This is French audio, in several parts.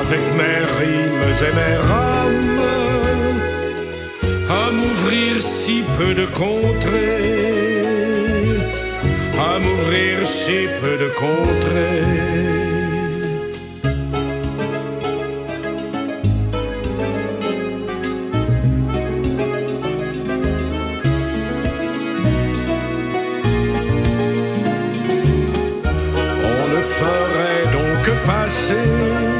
avec mes rimes et mes rames, à m'ouvrir si peu de contrées, à m'ouvrir si peu de contrées. Passer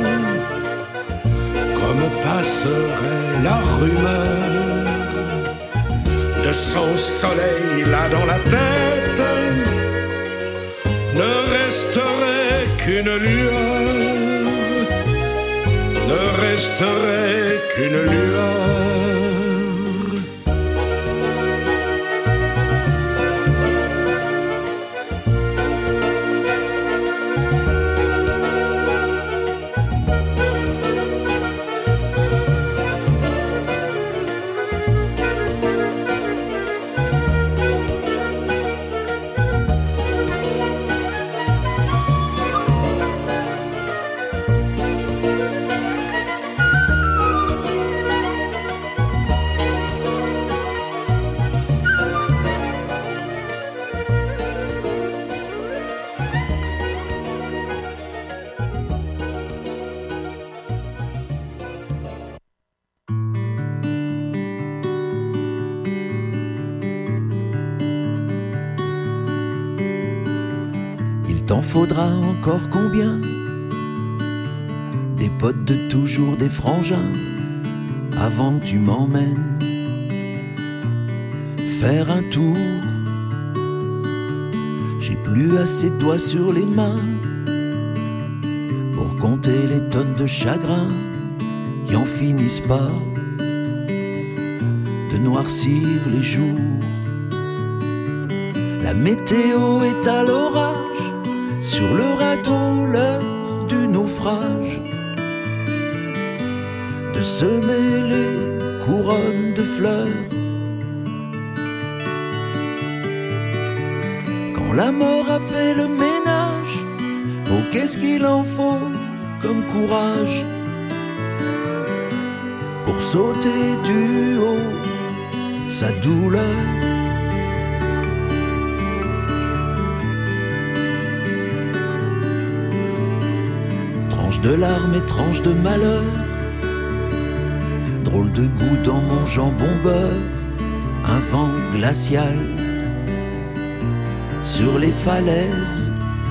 comme passerait la rumeur de son soleil là dans la tête, ne resterait qu'une lueur, ne resterait qu'une lueur. T'en faudra encore combien? Des potes de toujours, des frangins, avant que tu m'emmènes faire un tour. J'ai plus assez de doigts sur les mains pour compter les tonnes de chagrin qui en finissent pas de noircir les jours. La météo est à l'orage, sur le radeau l'heure du naufrage, de semer les couronnes de fleurs. Quand la mort a fait le ménage, oh qu'est-ce qu'il en faut comme courage pour sauter du haut sa douleur. De larmes et tranches de malheur, drôle de goût dans mon jambon beurre, un vent glacial sur les falaises,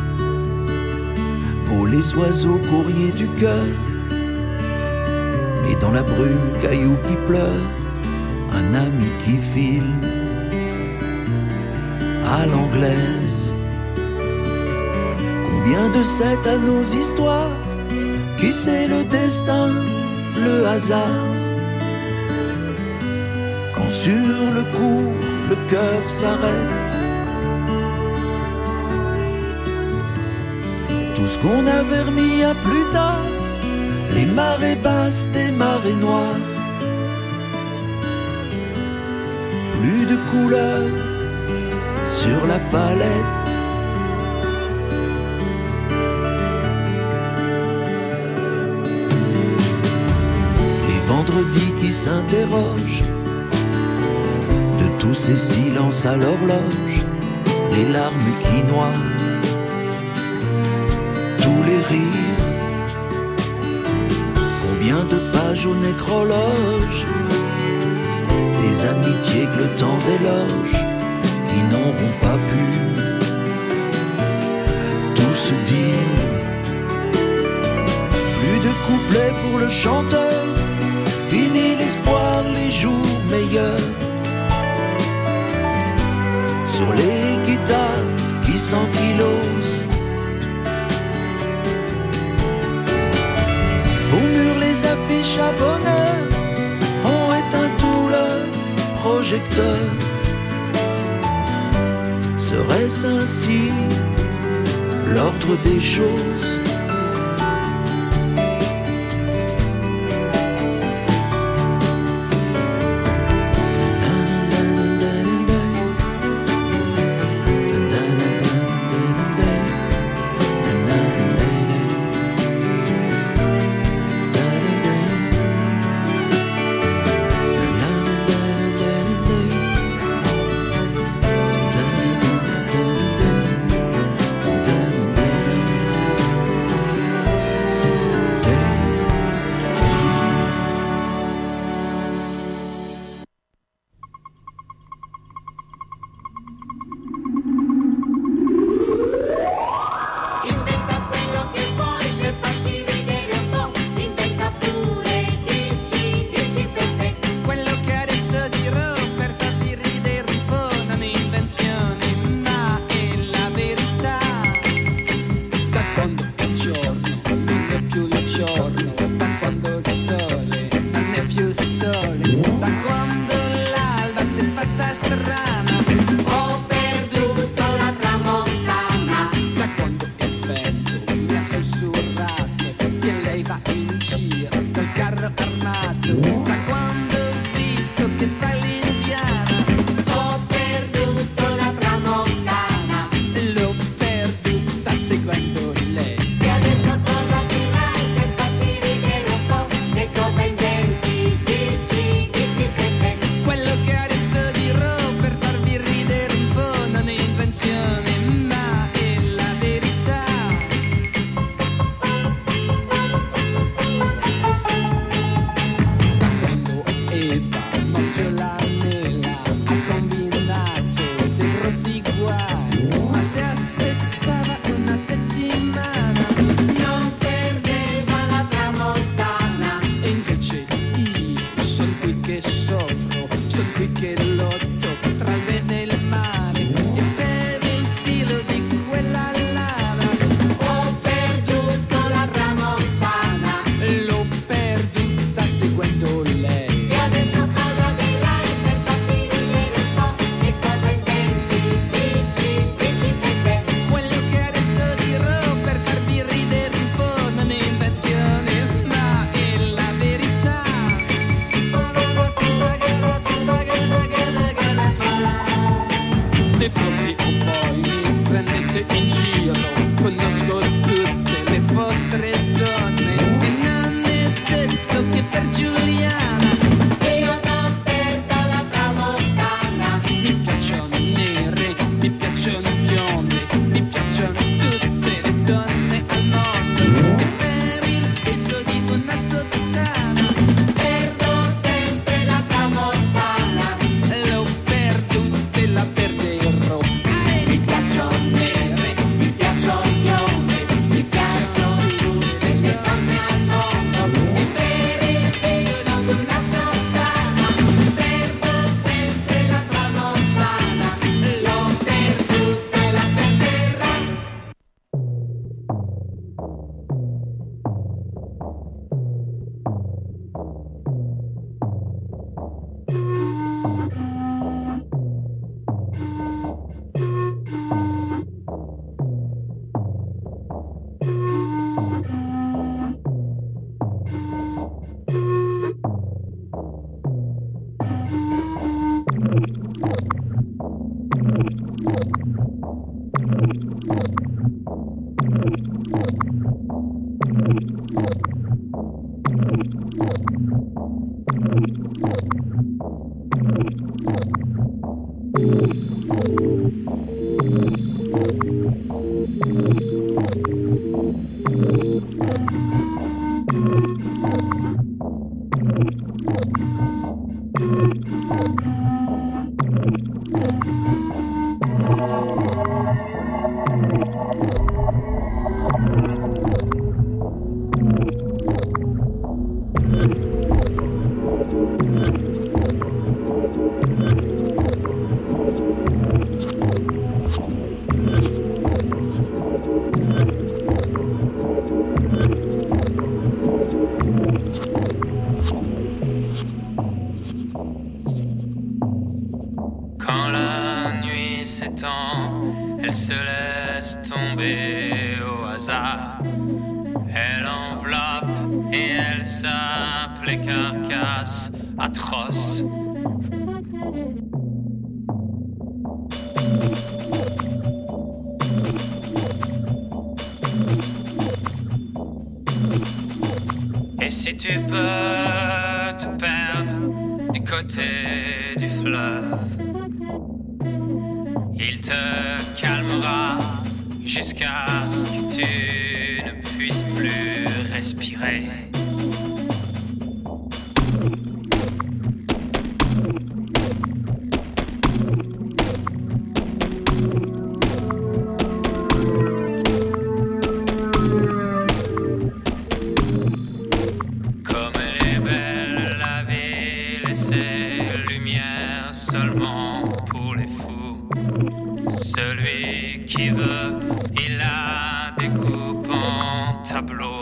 pour les oiseaux courriers du cœur, et dans la brume caillou qui pleure, un ami qui file à l'anglaise. Combien de sept à nos histoires, qui sait le destin, le hasard, quand sur le coup le cœur s'arrête. Tout ce qu'on avait remis à plus tard, les marées basses des marées noires, plus de couleurs sur la palette. Vendredi qui s'interroge, de tous ces silences à l'horloge, les larmes qui noient, tous les rires. Combien de pages au nécrologe, des amitiés que le temps déloge, qui n'auront pas pu tout se dire. Plus de couplets pour le chanteur, fini l'espoir, les jours meilleurs. Sur les guitares qui s'ankylosent, au mur les affiches à bonheur ont éteint tout leur projecteur. Serait-ce ainsi l'ordre des choses? va in giro col carro armato, da quando ho visto che fa l'indiana. Ho perduto la tramontana, l'ho perduta seguendo lei. E adesso cosa dirai per farci ridere un po'? Che cosa inventi? Dici Peppe. Quello che adesso dirò per farvi ridere un po' non è invenzione, ma è la verità. Da quando Eva mangiò la mela ha combinato dei grossi guai, ma se aspettava una settimana Non perdeva la tramontana. e invece io sono qui che soffro, sono qui che lotto tra il bene e il male e per il filo di quella lana. Ho perduto la tramontana. L'ho perduta seguendo lei. E adesso cosa dirai per farci ridere un po'? Che cosa inventi? Dici Peppe. Quello che adesso dirò per farvi ridere un po' non è invenzione, ma è la verità. Se proprio voi mi prendete in giro, conosco tutte le vostre donne e non è detto che per Giuliana Io non perdo la tramontana. mi piacciono nere, mi piacciono bionde, mi piacciono tutte le donne al mondo e per il pezzo di una sottana Perdo sempre la tramontana. l'ho perduta e la perderò. Mi piacciono nere, Mi piacciono bionde, mi piacciono tutte le donne al mondo. E per il pezzo di una sottana perdo sempre la tramontana. L'ho perduta e la perderò. Quand la nuit s'étend, elle se laisse tomber au hasard. Elle enveloppe et elle sape les carcasses atroces. Et si tu peux te perdre du côté du fleuve, il te calmera jusqu'à ce que tu ne puisses plus respirer. Comme elle est belle la ville et ses lumières seulement pour les fous. Celui qui veut, il la découpe en tableaux.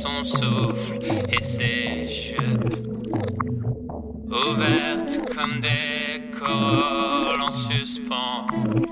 son souffle et ses jupes, ouvertes comme des corolles en suspens.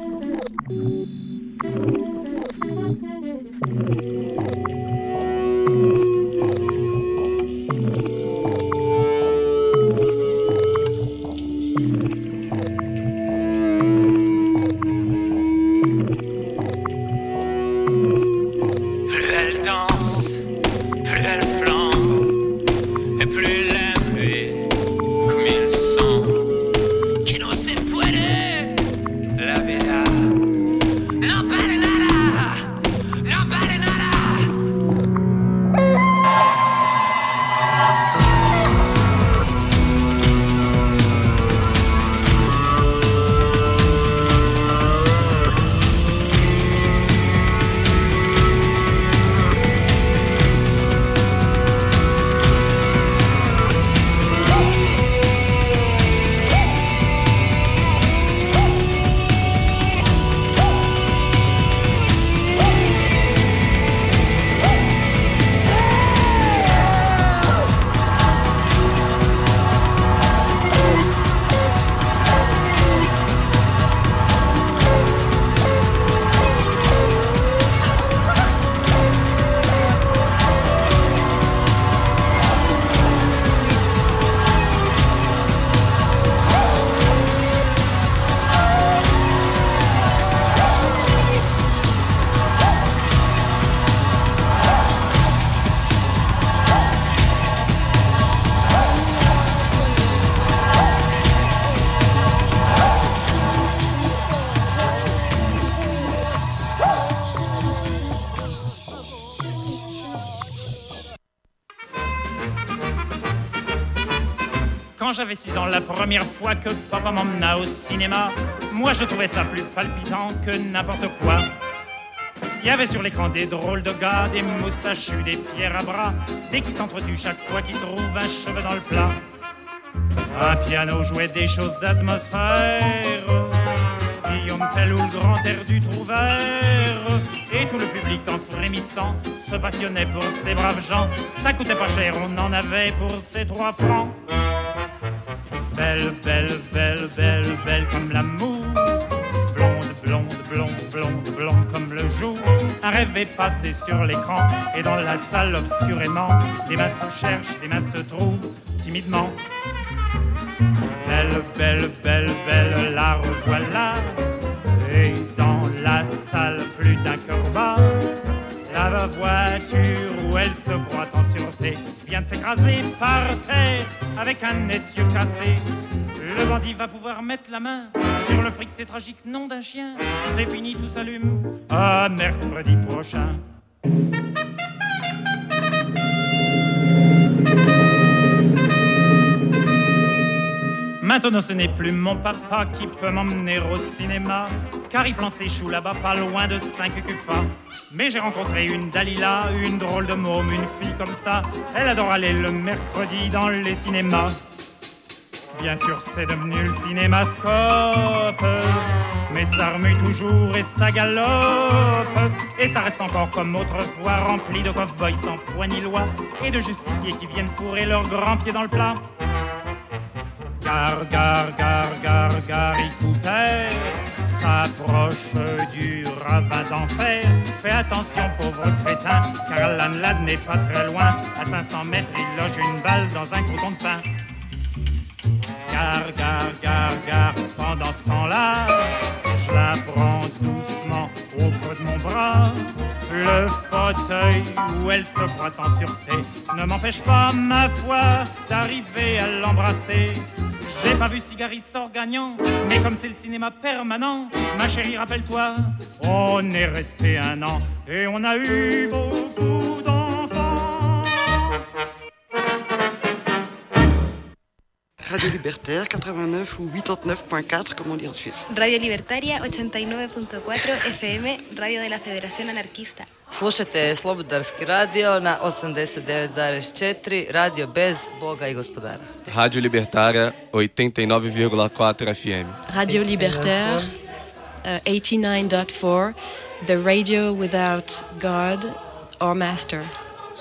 Quand j'avais 6 ans, la première fois que papa m'emmena au cinéma, moi je trouvais ça plus palpitant que n'importe quoi. Il y avait sur l'écran des drôles de gars, des moustachus, des fiers à bras, des qui s'entretuent chaque fois qu'ils trouvent un cheveu dans le plat. Un piano jouait des choses d'atmosphère, Guillaume Tell ou le grand air du Trouvert, et tout le public en frémissant se passionnait pour ces braves gens. Ça coûtait pas cher, on en avait pour ces 3 francs. Belle, belle, belle, belle, belle comme l'amour, blonde, blonde, blonde, blonde, blonde comme le jour. Un rêve est passé sur l'écran, et dans la salle obscurément, des masses cherchent, des masses se trouvent timidement. Belle, belle, belle, belle, la revoilà, et dans la salle plus d'un cœur bat. La voiture où elle se croit en sûreté vient de s'écraser par terre avec un essieu cassé. Le bandit va pouvoir mettre la main sur le fric, c'est tragique, nom d'un chien. C'est fini, tout s'allume à mercredi prochain. Maintenant ce n'est plus mon papa qui peut m'emmener au cinéma, car il plante ses choux là-bas pas loin de Saint-Cucufa. Mais j'ai rencontré une Dalila, une drôle de môme, une fille comme ça. Elle adore aller le mercredi dans les cinémas. Bien sûr c'est devenu le cinémascope, mais ça remue toujours et ça galope. Et ça reste encore comme autrefois, rempli de cow-boys sans foi ni loi, et de justiciers qui viennent fourrer leurs grands pieds dans le plat. Gare, gare, gare, gare, Gary Cooper s'approche du ravin d'enfer. Fais attention pauvre crétin, car Alan Ladd n'est pas très loin. À 500 mètres il loge une balle dans un crouton de pain. Gare, gare, gare, gare, pendant ce temps-là, je la prends doucement au creux de mon bras. Le fauteuil où elle se croit en sûreté ne m'empêche pas, ma foi, d'arriver à l'embrasser. J'ai pas vu Cigari sort gagnant, mais comme c'est le cinéma permanent, ma chérie, rappelle-toi, on est resté 1 an et on a eu beaucoup d'enfants. Radio Libertaire 89 ou 89.4, comme on dit en Suisse. Radio Libertaria 89.4 FM, radio de la Federación Anarquista. Slušajte Slobodarski radio na 89,4, radio bez Boga i gospodara. Rádio Libertária 89,4 FM. Radio Libertaire 89.4, the radio without God or master.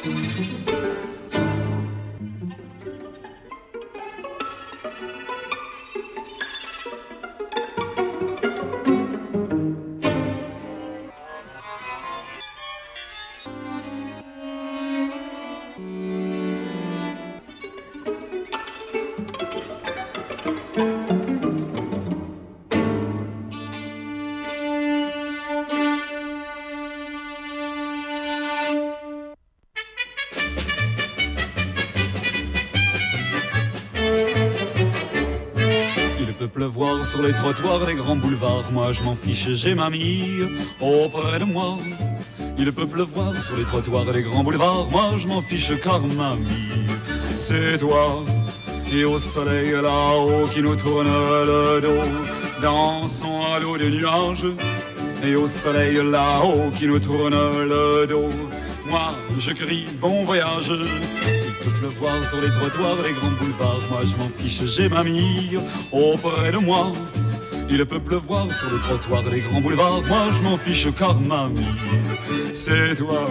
Pleuvoir sur les trottoirs, les grands boulevards, moi je m'en fiche, j'ai mamie auprès de moi. Il peut pleuvoir sur les trottoirs et les grands boulevards, moi je m'en fiche car mamie, c'est toi. Et au soleil là-haut qui nous tourne le dos, dansons à l'eau des nuages. Et au soleil là-haut qui nous tourne le dos, moi je crie bon voyage. Il peut pleuvoir sur les trottoirs, les grands boulevards, moi je m'en fiche, j'ai mamie auprès de moi. Il peut pleuvoir sur les trottoirs, les grands boulevards, moi je m'en fiche car mamie, c'est toi.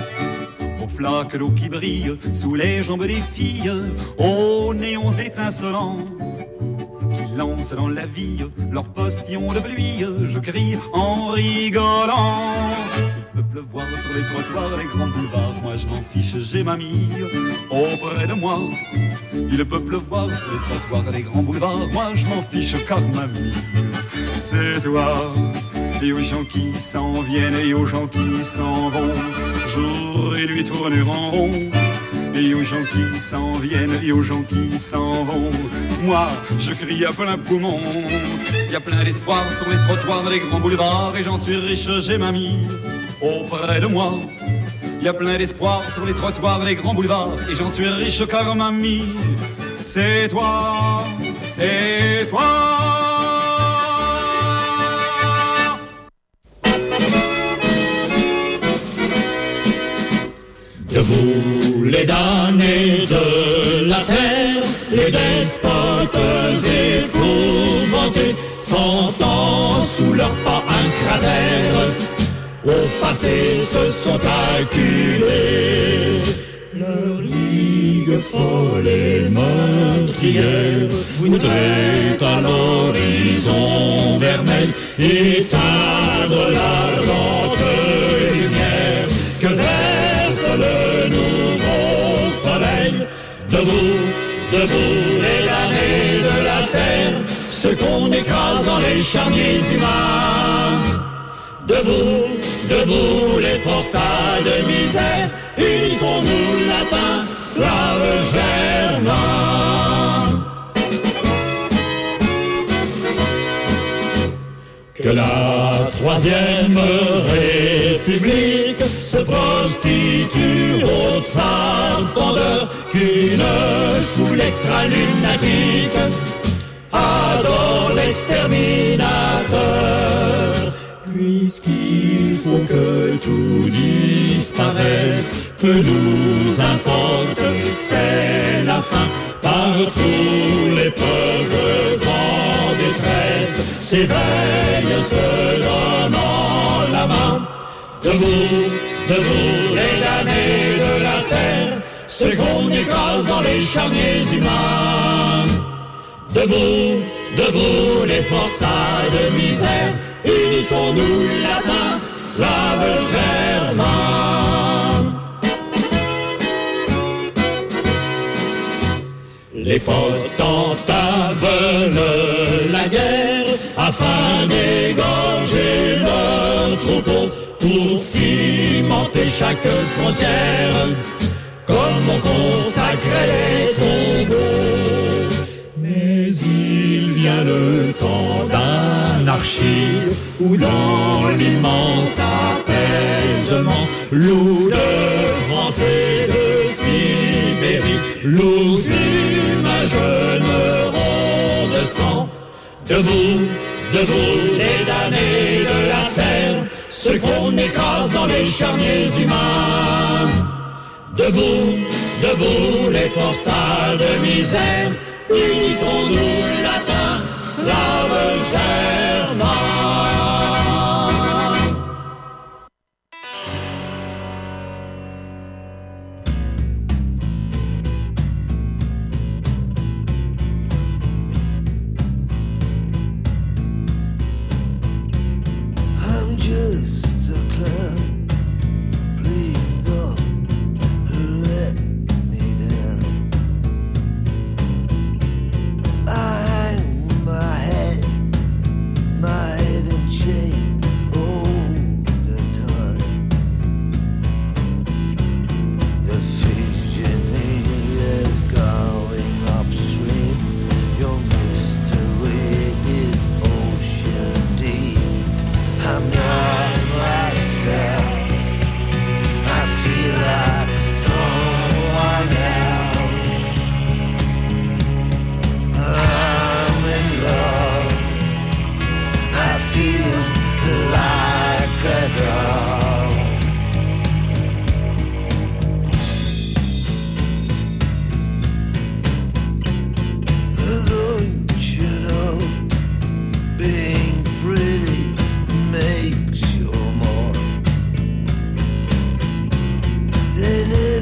Aux flaques d'eau qui brillent sous les jambes des filles, aux néons étincelants qui lancent dans la vie leurs postillons de pluie, je crie en rigolant. Il peut pleuvoir sur les trottoirs, les grands boulevards, moi je m'en fiche, j'ai mamie auprès de moi. Il peut pleuvoir sur les trottoirs, les grands boulevards, moi je m'en fiche car mamie, c'est toi. Et aux gens qui s'en viennent et aux gens qui s'en vont, jour et nuit tourner en rond. Et aux gens qui s'en viennent et aux gens qui s'en vont, moi je crie à plein poumon. Il y a plein d'espoir sur les trottoirs, les grands boulevards, et j'en suis riche, j'ai mamie auprès de moi. Il y a plein d'espoir sur les trottoirs, les grands boulevards, et j'en suis riche car mamie, c'est toi, c'est toi. Debout les damnés de la terre, les despotes épouvantés, sentant sous leurs pas un cratère, au passé se sont acculés. Leur ligue folle et meurtrière voudrait à l'horizon vermeil éteindre l'ardente lumière que verse le nouveau soleil. Debout, debout les damnés de la terre, ceux qu'on écrase dans les charniers humains. Debout, debout les forçats de misère, unissons-nous latins, slaves germains. Que la troisième république se prostitue aux sarpendeurs, qu'une foule extra-lunatique adore l'exterminateur. Puisqu'il faut que tout disparaisse, peu nous importe, c'est la fin. Partout les peuples en détresse s'éveillent, se donnant la main. Debout, debout les damnés de la terre, ceux qu'on écrase dans les charniers humains. Debout, debout les forçats de misère, unissons-nous latins, slaves germains. Les potentats veulent la guerre afin d'égorger leurs troupeaux pour cimenter chaque frontière, comme on consacrait les tombeaux. Mais il vient le temps d'anarchie, où dans l'immense apaisement, loups de France et de Sibérie, loups humains jeûneront de sang. Debout, debout les damnés de la terre, ceux qu'on écrase dans les charniers humains. Debout, debout les forçats de misère, unissons-nous latins, slaves germains.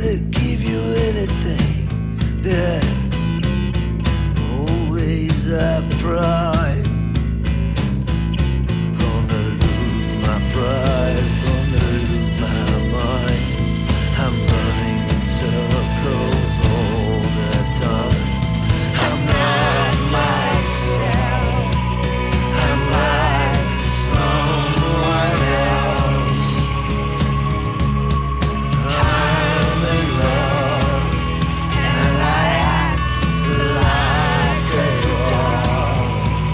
to give you anything. There's always a price. Gonna lose my pride, gonna lose my mind. I'm running in circles all the time. I'm not myself. I'm like someone else. I'm in love and I act like a dog.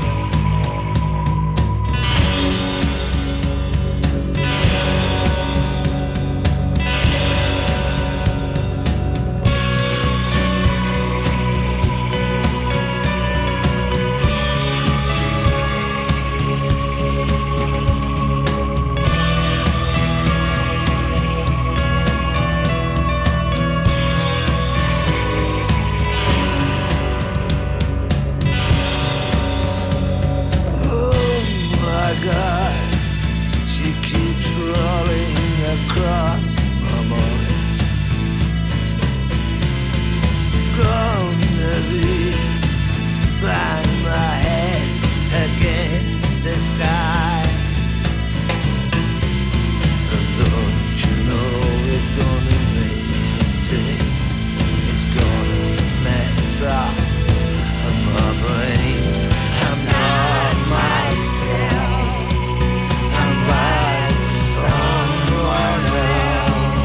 Oh my God, she keeps rolling across my mind. Gonna be bang my head against the sky. And don't you know it's gonna make me insane? It's gonna mess up my brain. I'm not myself. I'm like someone else.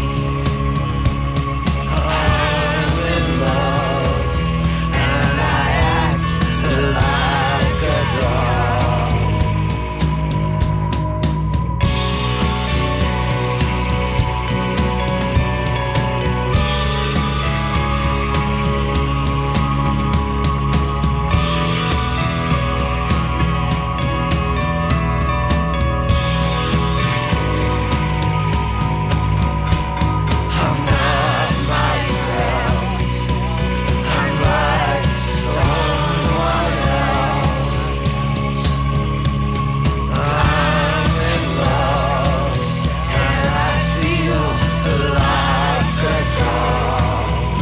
I'm in love and I act like a dog. I'm not myself. I'm like someone else. I'm in love and I feel like a dog.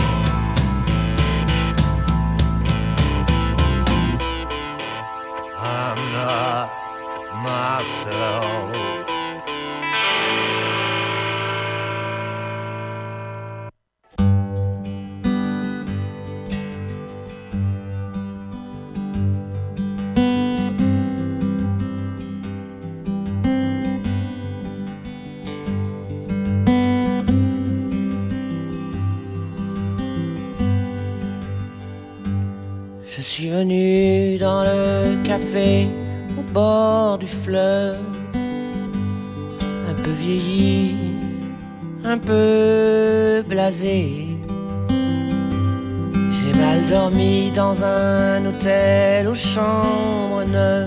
I'm not myself. Je suis venu dans le café au bord du fleuve, un peu vieilli, un peu blasé. J'ai mal dormi dans un hôtel aux chambres neuves.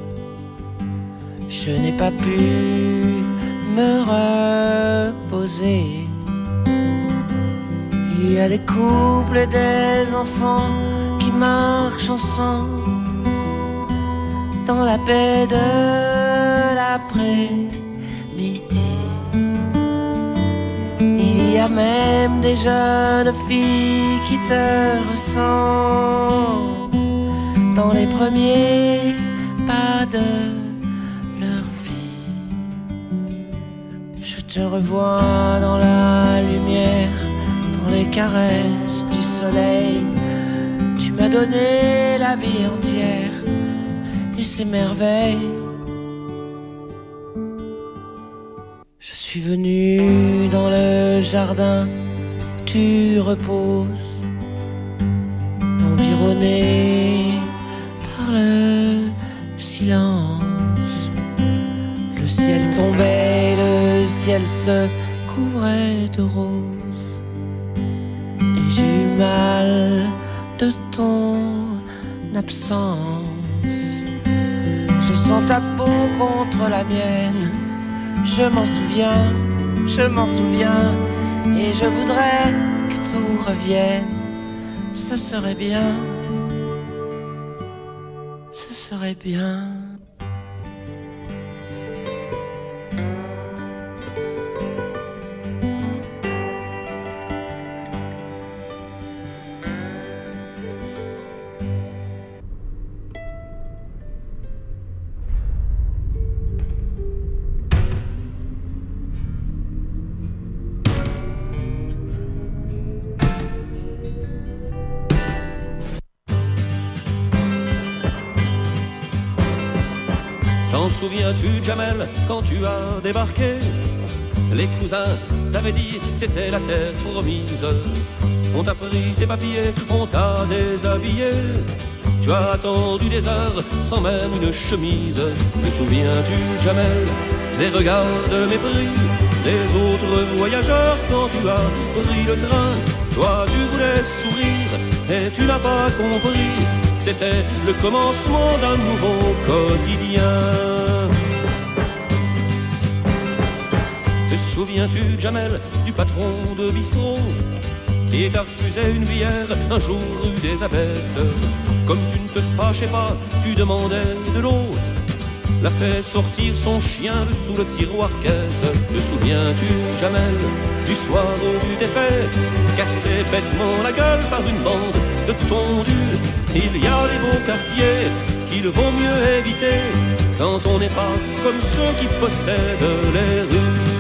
Je n'ai pas pu me reposer. Il y a des couples et des enfants qui marchent ensemble dans la paix de l'après-midi. Il y a même des jeunes filles qui te ressemblent dans les premiers pas de leur vie. Je te revois dans la lumière, dans les caresses du soleil. Tu m'as donné la vie entière et ses merveilles. Je suis venu dans le jardin où tu reposes, environné par le silence. Le ciel tombait, le ciel se couvrait de roses. Et j'ai eu mal de ton absence. Je sens ta peau contre la mienne. Je m'en souviens, et je voudrais que tout revienne. Ce serait bien, ce serait bien. souviens-tu, Jamel, quand tu as débarqué? Les cousins t'avaient dit c'était la terre promise. On t'a pris tes papiers, on t'a déshabillé. Tu as attendu des heures sans même une chemise. Te souviens-tu, Jamel, des regards de mépris des autres voyageurs quand tu as pris le train? Toi tu voulais sourire et tu n'as pas compris que c'était le commencement d'un nouveau quotidien. Te souviens-tu, Jamel, du patron de bistrot qui t'a refusé une bière un jour rue des Abbesses? Comme tu ne te fâchais pas, tu demandais de l'eau. L'a fait sortir son chien de sous le tiroir caisse. Te souviens-tu, Jamel, du soir où tu t'es fait casser bêtement la gueule par une bande de tondus? Il y a les beaux quartiers qu'il vaut mieux éviter quand on n'est pas comme ceux qui possèdent les rues.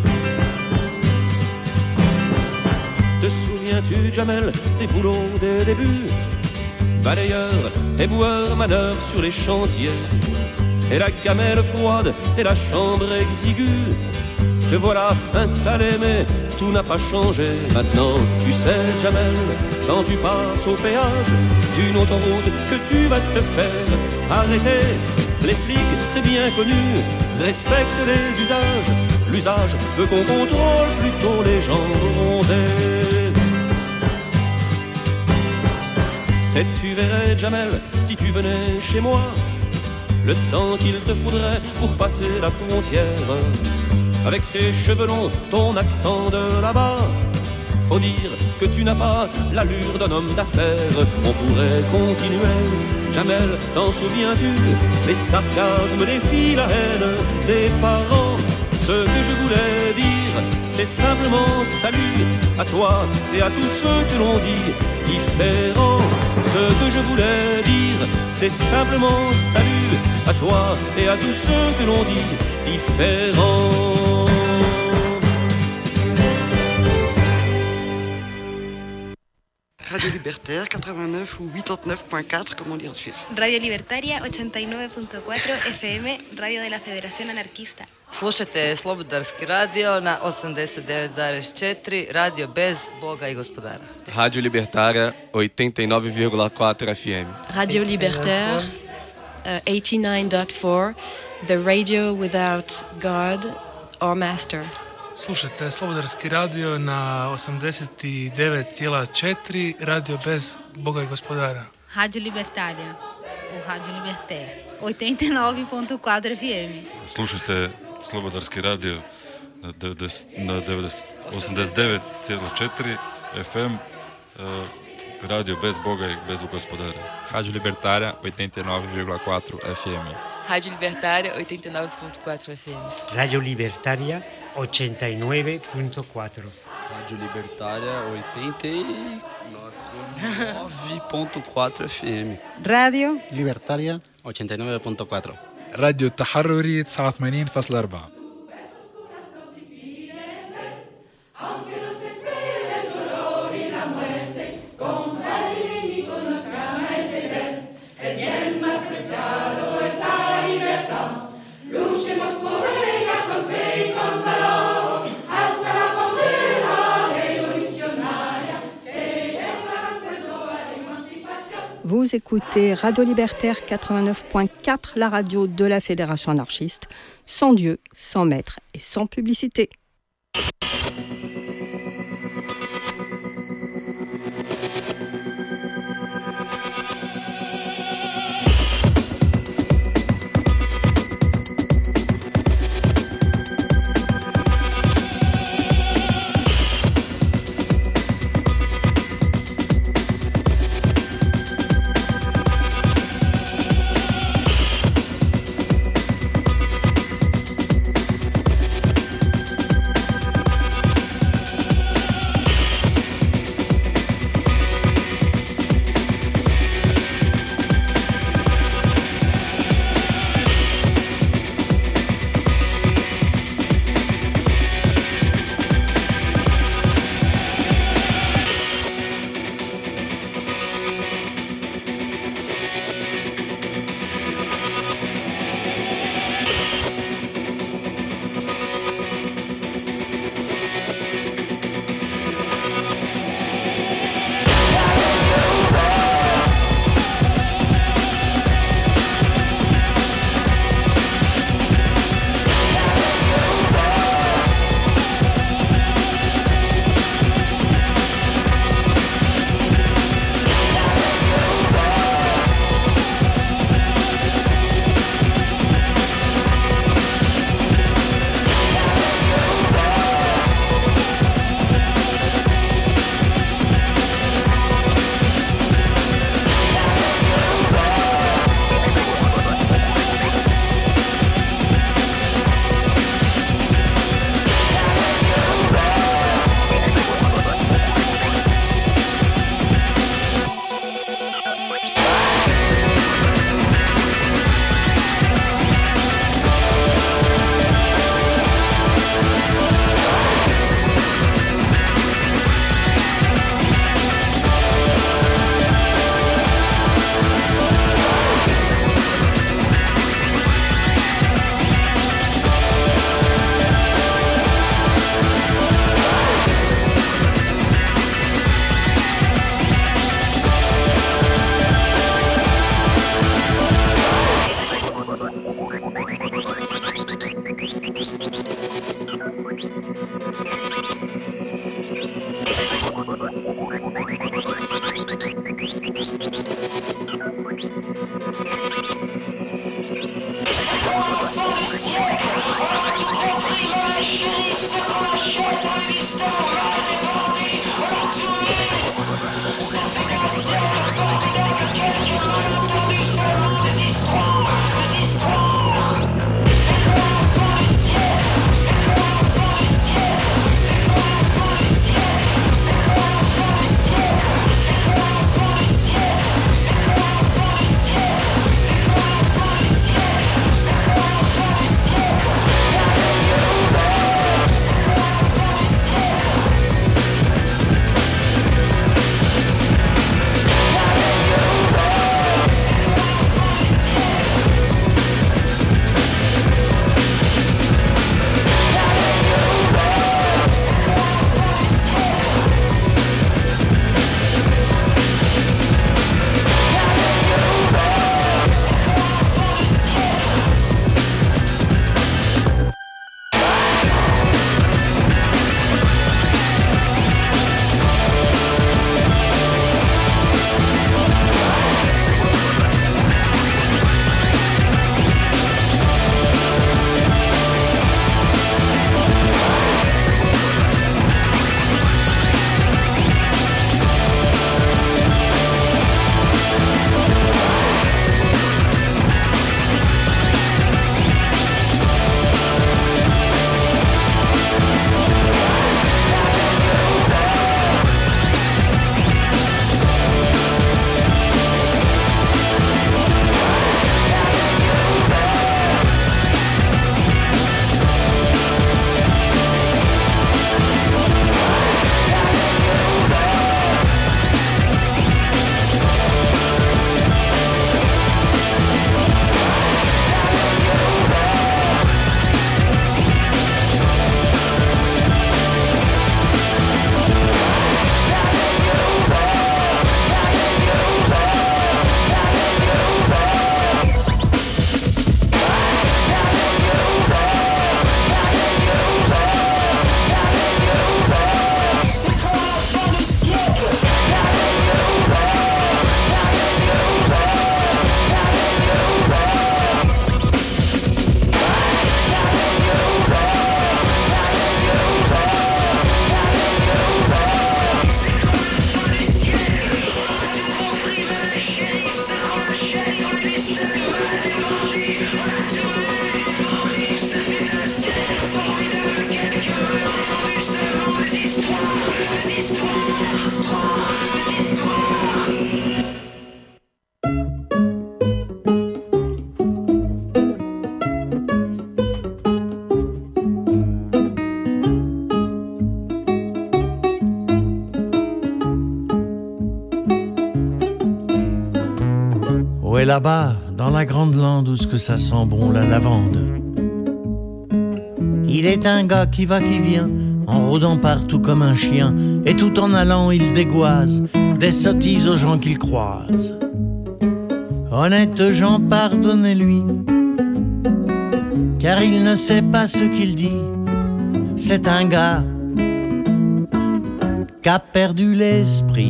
Te souviens-tu, Jamel, des boulots des débuts? Balayeur, éboueur, manœuvre sur les chantiers, et la gamelle froide et la chambre exiguë. Te voilà installé, mais tout n'a pas changé. Maintenant, tu sais, Jamel, quand tu passes au péage d'une autoroute, que tu vas te faire arrêter. Les flics, c'est bien connu, respectent les usages. L'usage veut qu'on contrôle plutôt les gens bronzés. Et tu verrais, Jamel, si tu venais chez moi, le temps qu'il te faudrait pour passer la frontière. Avec tes cheveux longs, ton accent de là-bas, faut dire que tu n'as pas l'allure d'un homme d'affaires. On pourrait continuer, Jamel, t'en souviens-tu? Les sarcasmes des filles, la haine des parents. Ce que je voulais dire, c'est simplement salut à toi et à tous ceux que l'on dit différents. Ce que je voulais dire, c'est simplement salut à toi et à tous ceux que l'on dit différents. Radio Libertaire 89 ou 89.4, comme on dit en Suisse. Radio Libertaria 89.4 FM, Radio de la Federación Anarquista. Slušajte Slobodarski radio na 89,4, radio bez Boga i gospodara. Rádio Libertária 89,4 FM. Radio Libertaire 89.4, the radio without God or master. Slušajte Slobodarski radio na 89,4, radio bez Boga i gospodara. Radio Libertaria, o Radio Libertaire 89.4 FM. Slušajte Slobodarski radio na 89,4 FM, radio bez Boga i bez gospodara. Rádio Libertária 89,4 FM. Rádio Libertária 89.4 FM. Radio Libertaria 89.4. Rádio Libertária 89.4 FM. Radio Libertaria 89.4. راديو التحرري 89.4. Vous écoutez Radio Libertaire 89.4, la radio de la Fédération anarchiste, sans Dieu, sans maître et sans publicité. Et là-bas, dans la grande lande où ce que ça sent bon, la lavande. Il est un gars qui va, qui vient, en rôdant partout comme un chien, et tout en allant, il dégoise des sottises aux gens qu'il croise. Honnêtes gens, pardonnez-lui, car il ne sait pas ce qu'il dit. C'est un gars qui a perdu l'esprit.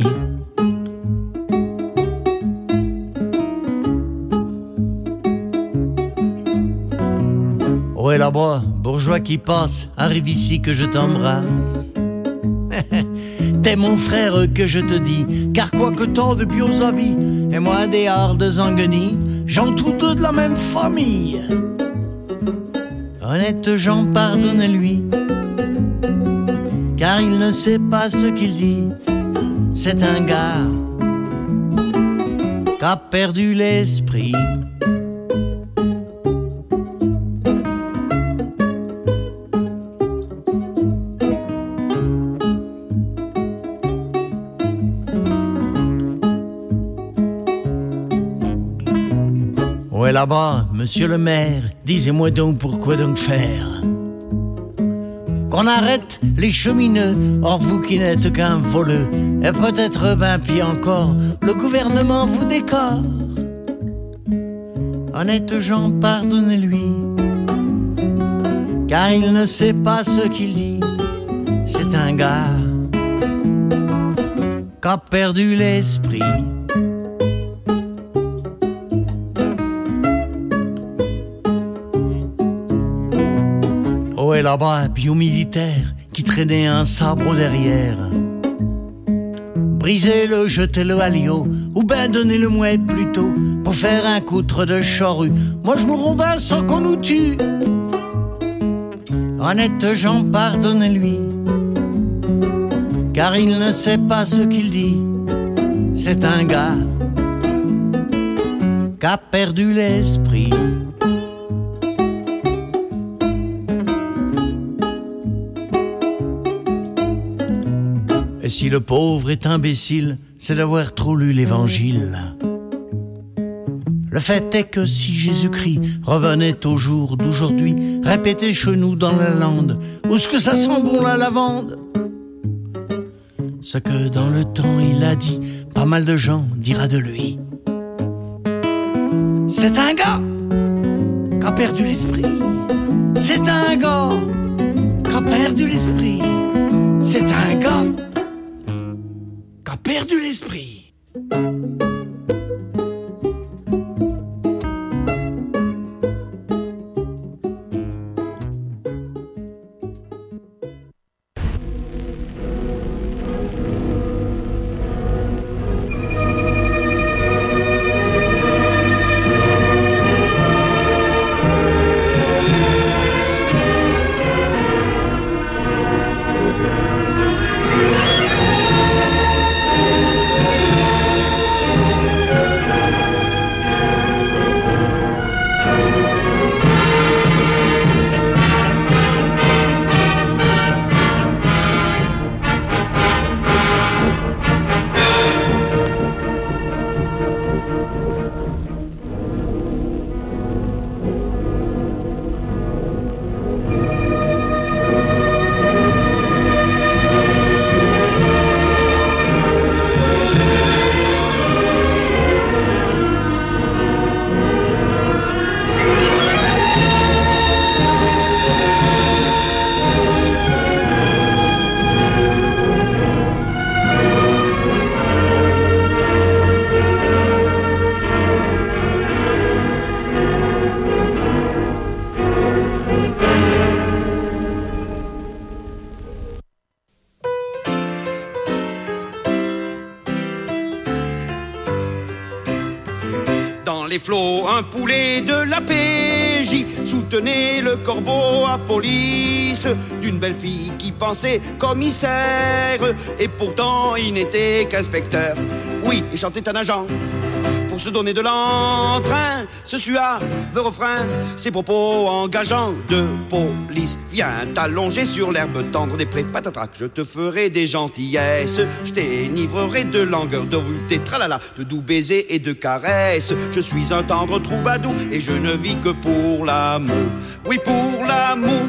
Oh et là-bas, bourgeois qui passe, arrive ici que je t'embrasse. T'es mon frère que je te dis, car quoi que tant de pieux habits, et moi des hardes Zangueny, j'en tous deux de la même famille. Honnête gens, pardonnez-lui, car il ne sait pas ce qu'il dit. C'est un gars qui a perdu l'esprit. Ouais là-bas, monsieur le maire, disez-moi donc pourquoi donc faire qu'on arrête les chemineux, or vous qui n'êtes qu'un voleux, et peut-être ben pis encore, le gouvernement vous décore. Honnête gens, pardonnez-lui, car il ne sait pas ce qu'il dit. C'est un gars qu'a perdu l'esprit. Oh, et là-bas, biomilitaire qui traînait un sabre au derrière. Brisez-le, jetez-le à l'eau, ou ben donnez-le moi plutôt, pour faire un coutre de charrue. Moi je mourrai ben sans qu'on nous tue. Honnête Jean, pardonnez-lui, car il ne sait pas ce qu'il dit. C'est un gars qu'a perdu l'esprit. Et si le pauvre est imbécile, c'est d'avoir trop lu l'évangile. Le fait est que si Jésus-Christ revenait au jour d'aujourd'hui, répétez chez nous dans la lande, où ce que ça sent bon la lavande. Ce que dans le temps il a dit, pas mal de gens dira de lui. C'est un gars qui a perdu l'esprit. C'est un gars qui a perdu l'esprit. C'est un gars qui a perdu l'esprit. Les flots, un poulet de la PJ soutenait le corbeau à police d'une belle fille qui pensait commissaire, et pourtant il n'était qu'inspecteur. Oui, il chantait un agent pour se donner de l'entrain, ce suave refrain, ses propos engageants de police. Viens t'allonger sur l'herbe tendre des prés, patatrac, je te ferai des gentillesses, je t'énivrerai de langueur, de volupté, tralala, de doux baisers et de caresses. Je suis un tendre troubadour et je ne vis que pour l'amour. Oui, pour l'amour.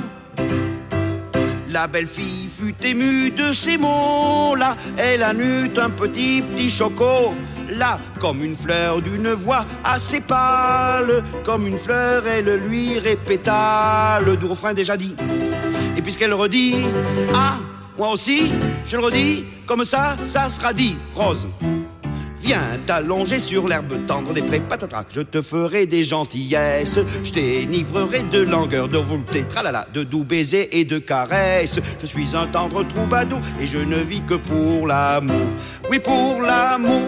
La belle fille fut émue de ces mots-là, elle en eut un petit choco. Là, comme une fleur d'une voix assez pâle, comme une fleur, elle lui répéta le doux refrain déjà dit. Et puisqu'elle redit, ah, moi aussi, je le redis, comme ça, ça sera dit, Rose. Viens t'allonger sur l'herbe tendre des prés, patatrac, je te ferai des gentillesses, je t'énivrerai de langueur, de volupté, tralala, de doux baisers et de caresses. Je suis un tendre troubadour et je ne vis que pour l'amour. Oui, pour l'amour.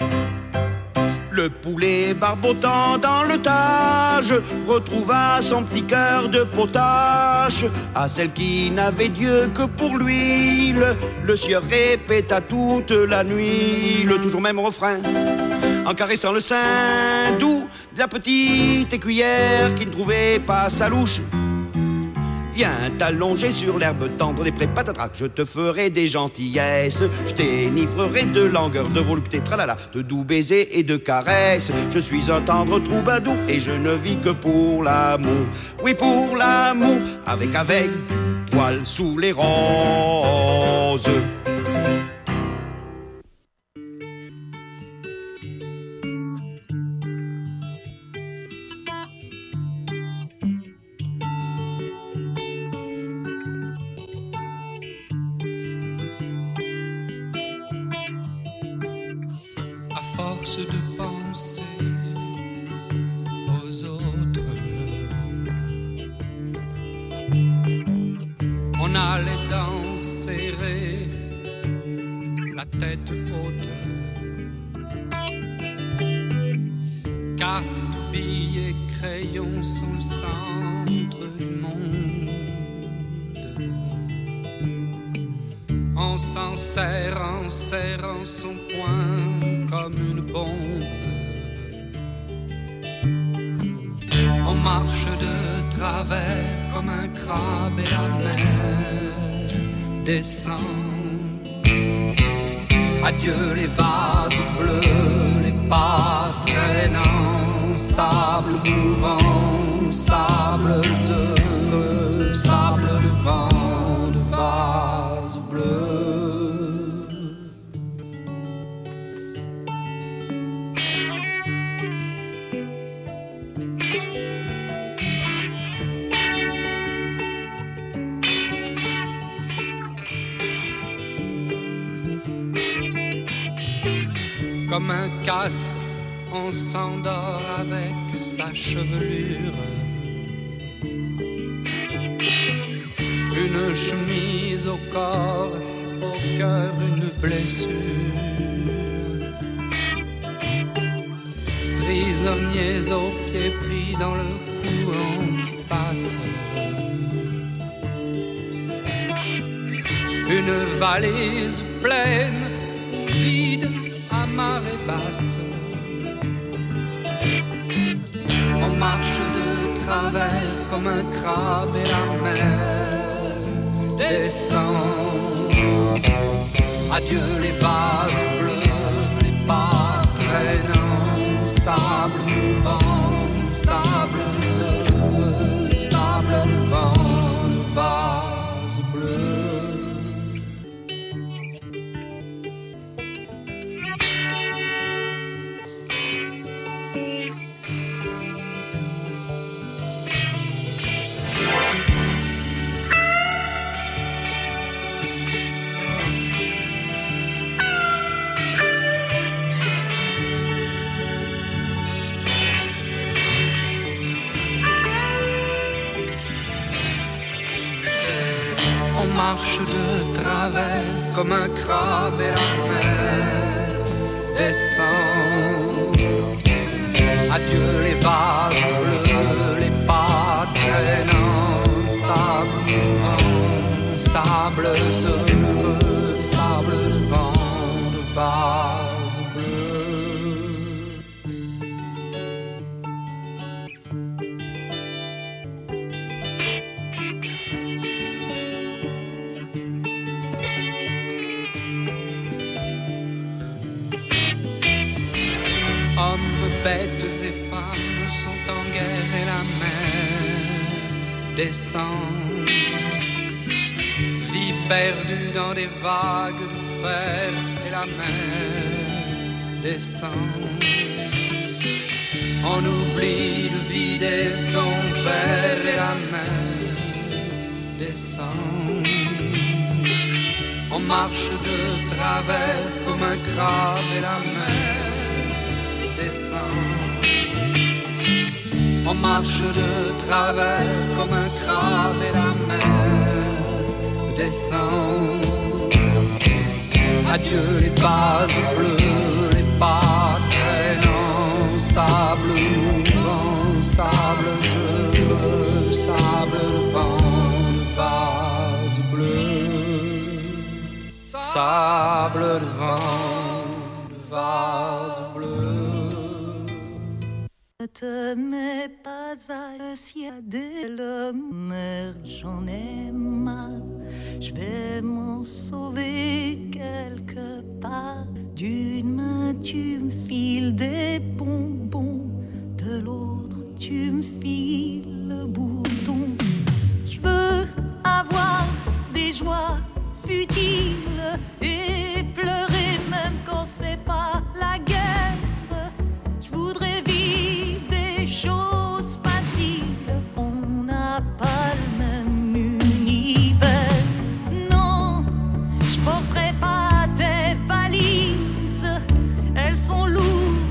Le poulet barbotant dans le tage retrouva son petit cœur de potache. À celle qui n'avait Dieu que pour l'huile, le sieur répéta toute la nuit le toujours même refrain, en caressant le sein doux de la petite écuyère qui ne trouvait pas sa louche. Viens t'allonger sur l'herbe tendre des prés, patatrac, je te ferai des gentillesses, je t'énivrerai de langueur, de volupté, tralala, de doux baisers et de caresses. Je suis un tendre troubadour et je ne vis que pour l'amour. Oui, pour l'amour, avec du poil sous les roses. force de penser aux autres. On a les dents serrées, la tête haute. Cartes, billets, crayons sont le centre du monde. On s'en serre en serrant son poing comme une bombe. On marche de travers comme un crabe et la mer descend. Adieu les vases bleus, les pas traînants, sable mouvant, sable heureux, sable de vent, de vases bleus. Comme un casque, on s'endort avec sa chevelure. Une chemise au corps, au cœur une blessure. Prisonniers aux pieds pris dans le courant qui passe. Une valise pleine, vide, à marée basse. On marche de travers comme un crabe et la mer descend. Adieu les vases bleus, les pas traînants, sable mouvant, sable heureux, sable vent, vase bleu. On marche de travers comme un crabe et la mer descend. Adieu les vases bleus, les pas traînants, sable mouvant, sable heureux, sable de vent, de vase bleu. Hommes, bêtes et femmes sont en guerre et la mer descend. Vie perdue dans des vagues de fer et la mer descend. On oublie de vider son verre et la mer descend. On marche de travers comme un crabe et la mer descend. On marche de travers comme un crabe et la mer descend. Adieu les vases bleus, les pas traînants, sable mouvant, sable heureux, sable vent, vase bleu. Sable de vent, vase bleu. Ne te mets pas à le ciel de l'homme, j'en ai marre. Je vais m'en sauver quelque part. D'une main tu me files des bonbons, de l'autre tu me files le bouton. Je veux avoir des joies futiles et pleurer même quand c'est pas la guerre. Je voudrais vivre des choses faciles. On n'a pas le même univers. Non, je porterai pas tes valises. Elles sont lourdes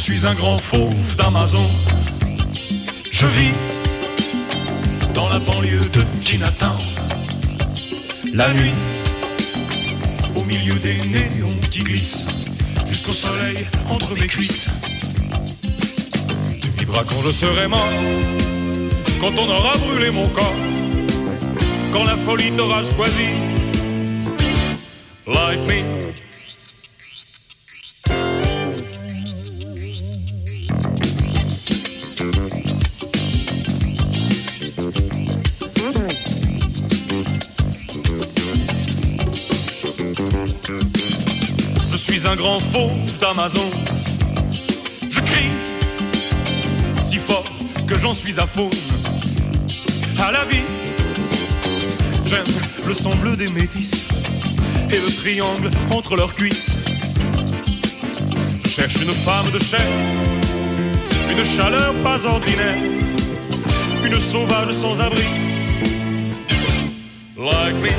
suis un grand fauve d'Amazon. Je vis dans la banlieue de Chinatown. La nuit, au milieu des néons qui glissent, jusqu'au soleil entre mes cuisses. Tu vivras quand je serai mort, quand on aura brûlé mon corps, quand la folie t'aura choisi. Like me. Je suis un grand fauve d'Amazon. Je crie si fort que j'en suis à faune. À la vie, j'aime le sang bleu des métis et le triangle entre leurs cuisses. Je cherche une femme de chair, une chaleur pas ordinaire, une sauvage sans abri. Like me.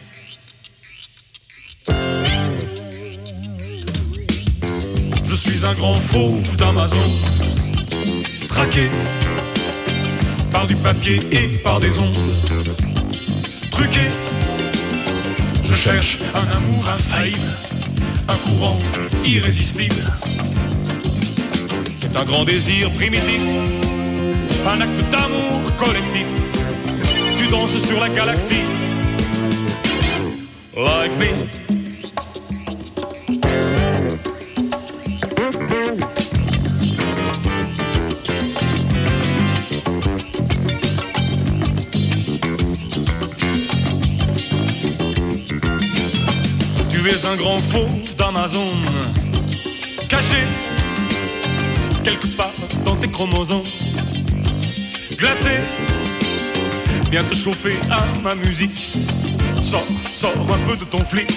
Je suis un grand fauve d'Amazon, traqué par du papier et par des ondes, truqué. Je cherche un amour infaillible, un courant irrésistible. C'est un grand désir primitif, un acte d'amour collectif. Tu danses sur la galaxie, like me. Tu es un grand fauve d'Amazon, caché quelque part dans tes chromosomes, glacé, viens te chauffer à ma musique. Sors un peu de ton flic.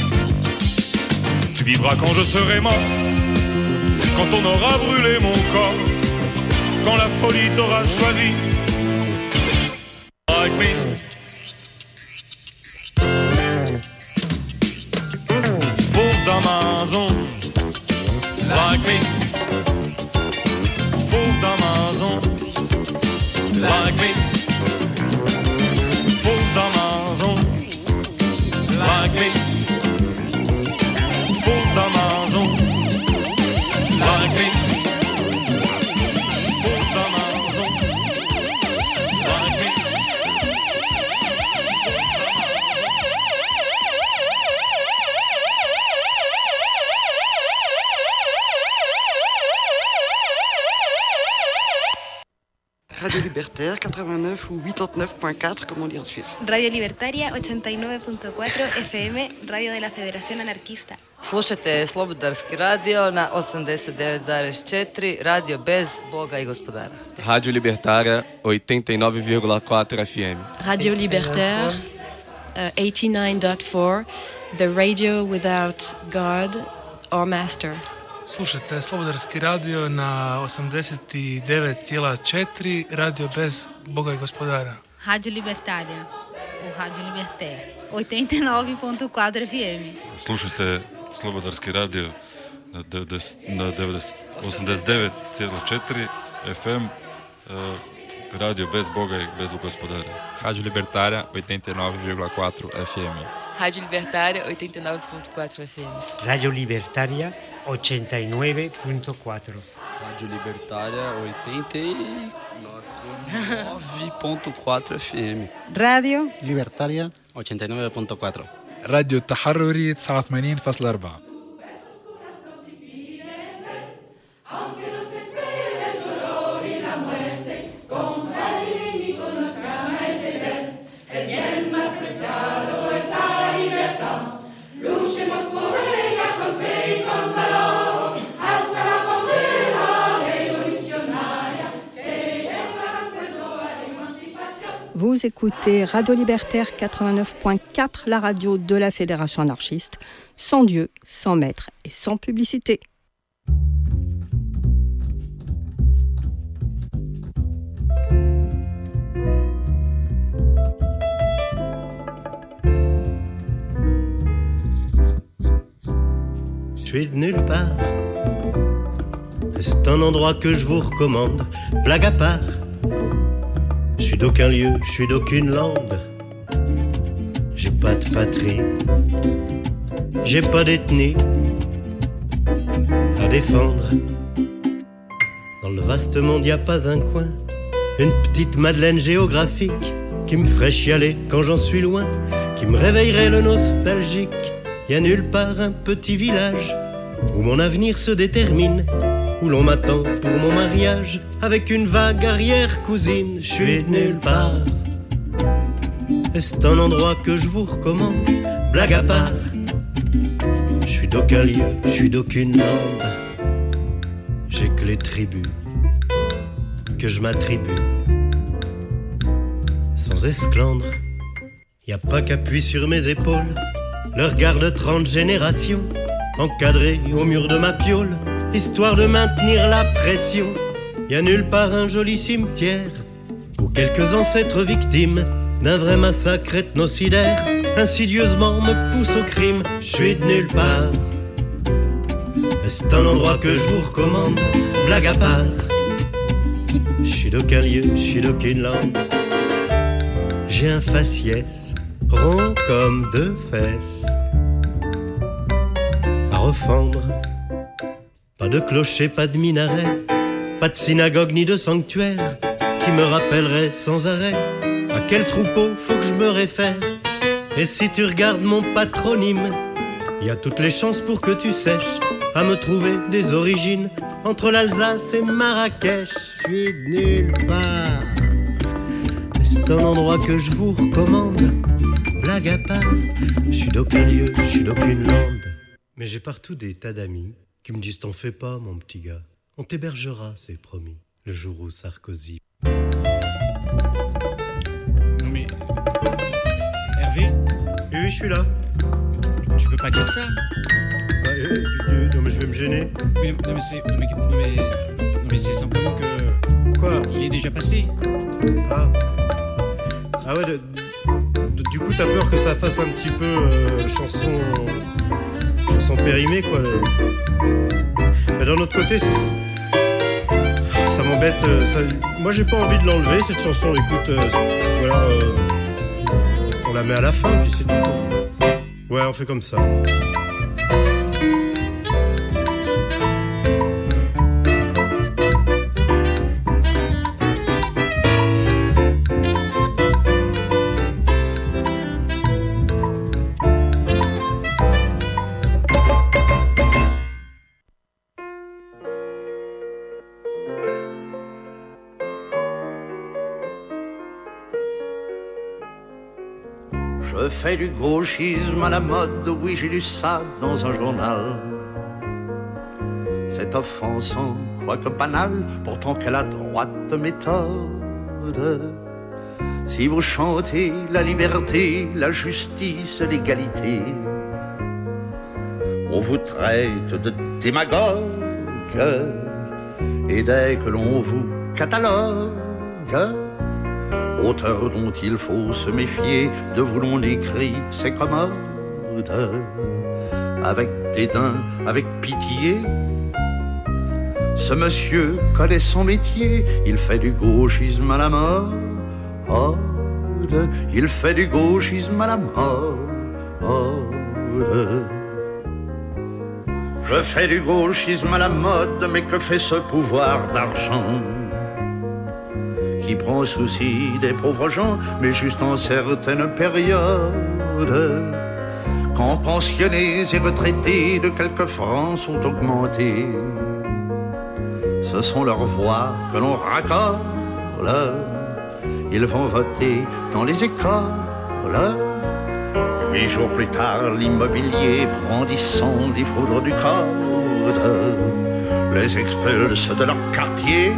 Tu vivras quand je serai mort, quand on aura brûlé mon corps, quand la folie t'aura choisi. Like me. D'Amazon, like me. Fauve d'Amazon, like me. Fauve d'Amazon, like me. Fauve d'Amazon, like me. Fauve d'Amazon, like me. Radio Libertaire 89 ou 89.4, comme on dit en Suisse. Radio Libertaria 89.4 FM, radio de la Federación Anarquista. Slušajte Slobodarski radio na 89,4, radio bez Boga i gospodara. Rádio Libertária 89,4 FM. Radio Libertaire 89.4, the radio without God or master. Slušajte Slobodarski radio na 89,4, radio bez Boga i gospodara. Radio Libertaria, o Rádio Libertaire, 89.4 FM. Slušajte Slobodarski radio na 89,4 FM, radio bez Boga i bez gospodara. Rádio Libertária 89,4 FM. Rádio Libertária 89.4 FM. Radio Libertaria 89.4. Rádio Libertária 89.4 FM. Radio Libertaria 89.4. راديو التحرري 89.4. Vous écoutez Radio Libertaire 89.4, la radio de la Fédération anarchiste, sans Dieu, sans maître et sans publicité. Je suis de nulle part, C'est un endroit que je vous recommande, blague à part. Je suis d'aucun lieu, je suis d'aucune lande. J'ai pas de patrie, j'ai pas d'ethnie à défendre. Dans le vaste monde y a pas un coin, une petite Madeleine géographique qui me ferait chialer quand j'en suis loin, qui me réveillerait le nostalgique. Y a nulle part un petit village où mon avenir se détermine, où l'on m'attend pour mon mariage avec une vague arrière-cousine. Je suis de nulle part, et c'est un endroit que je vous recommande, blague à part. Je suis d'aucun lieu, je suis d'aucune lande. J'ai que les tribus que je m'attribue sans esclandre. Y a pas qu'appui sur mes épaules le regard de 30 générations encadré au mur de ma piole, histoire de maintenir la pression. Y a nulle part un joli cimetière où quelques ancêtres victimes d'un vrai massacre ethnocidaire insidieusement me poussent au crime. Je suis de nulle part, mais c'est un endroit que je vous recommande, blague à part. Je suis d'aucun lieu, je suis d'aucune langue. J'ai un faciès rond comme deux fesses à refendre. Pas de clocher, pas de minaret, pas de synagogue ni de sanctuaire qui me rappellerait sans arrêt à quel troupeau faut que je me réfère. Et si tu regardes mon patronyme, y a toutes les chances pour que tu sèches à me trouver des origines entre l'Alsace et Marrakech. Je suis de nulle part, et c'est un endroit que je vous recommande, blague à part. Je suis d'aucun lieu, je suis d'aucune lande, mais j'ai partout des tas d'amis qui me disent t'en fais pas mon petit gars, on t'hébergera, c'est promis, le jour où Sarkozy. Non mais... Hervé ? Oui, je suis là. Tu peux pas dire ça. Non mais je vais me gêner. Non mais c'est simplement que... Quoi ? Il est déjà passé. Ah ouais, du coup t'as peur que ça fasse un petit peu chanson périmée quoi. Mais d'un autre côté, ça m'embête. Moi j'ai pas envie de l'enlever cette chanson. Écoute, voilà, on la met à la fin puis c'est tout. Ouais, on fait comme ça. Je fais du gauchisme à la mode, oui j'ai lu ça dans un journal. C'est offensant, quoique banal, pourtant quelle adroite méthode. Si vous chantez la liberté, la justice, l'égalité, on vous traite de démagogue. Et dès que l'on vous catalogue, auteur dont il faut se méfier, de vous l'on écrit, c'est commode. Avec dédain, avec pitié, ce monsieur connaît son métier. Il fait du gauchisme à la mode. Il fait du gauchisme à la mode. Je fais du gauchisme à la mode, mais que fait ce pouvoir d'argent qui prend souci des pauvres gens, mais juste en certaines périodes, quand pensionnés et retraités de quelques francs sont augmentés. Ce sont leurs voix que l'on racole. Ils vont voter dans les écoles. 8 jours plus tard, l'immobilier brandissant les foudres du code les expulse de leur quartier.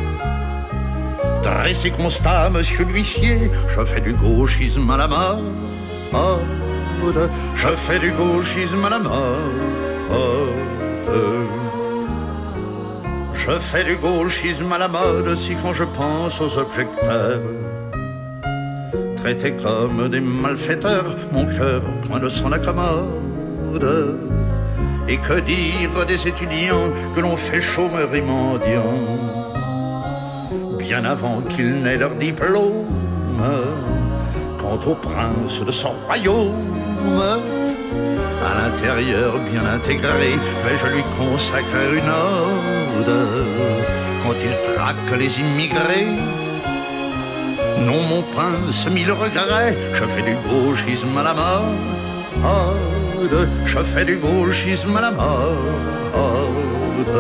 Dressez constat, monsieur l'huissier, je fais du gauchisme à la mode. Je fais du gauchisme à la mode. Je fais du gauchisme à la mode si quand je pense aux objecteurs traités comme des malfaiteurs, mon cœur point ne s'en accommode. Et que dire des étudiants que l'on fait chômeurs et mendiants bien avant qu'ils n'aient leur diplôme? Quant au prince de son royaume, à l'intérieur bien intégré, vais-je lui consacrer une ode quand il traque les immigrés? Non, mon prince, mille regrets, je fais du gauchisme à la mode, je fais du gauchisme à la mode.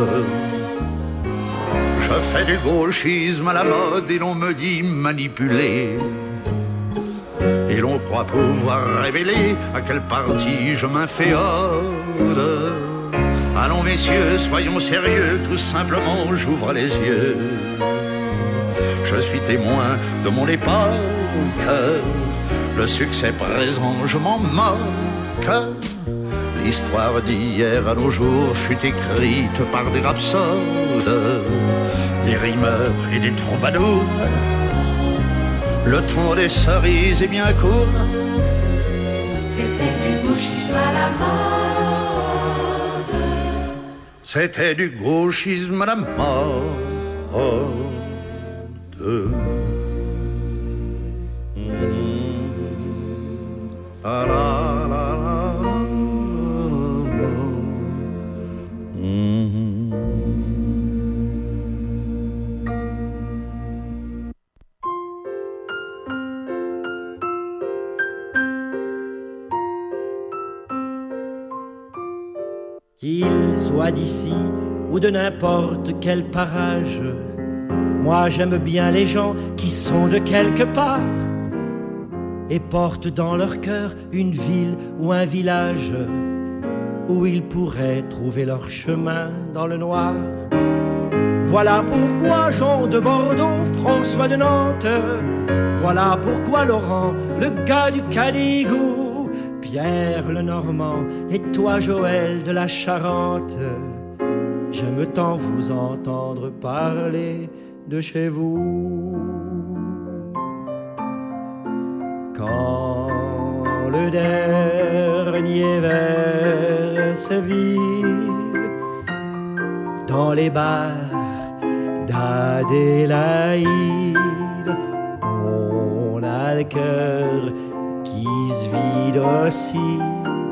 Je fais du gauchisme à la mode et l'on me dit manipulé. Et l'on croit pouvoir révéler à quel parti je m'inféode. Allons messieurs, soyons sérieux, tout simplement j'ouvre les yeux. Je suis témoin de mon époque, le succès présent je m'en moque. L'histoire d'hier à nos jours fut écrite par des rhapsodes, des rimeurs et des troubadours. Le temps des cerises est bien court. C'était du gauchisme à la mode. C'était du gauchisme à la mode. Ah, la, la, la, la. Qu'il soit d'ici ou de n'importe quel parage, moi j'aime bien les gens qui sont de quelque part et portent dans leur cœur une ville ou un village où ils pourraient trouver leur chemin dans le noir. Voilà pourquoi Jean de Bordeaux, François de Nantes, voilà pourquoi Laurent, le gars du Canigou, Pierre le Normand et toi Joël de la Charente, j'aime tant vous entendre parler de chez vous. Quand le dernier verre se vide dans les bars d'Adélaïde, on a le cœur qui se vide aussi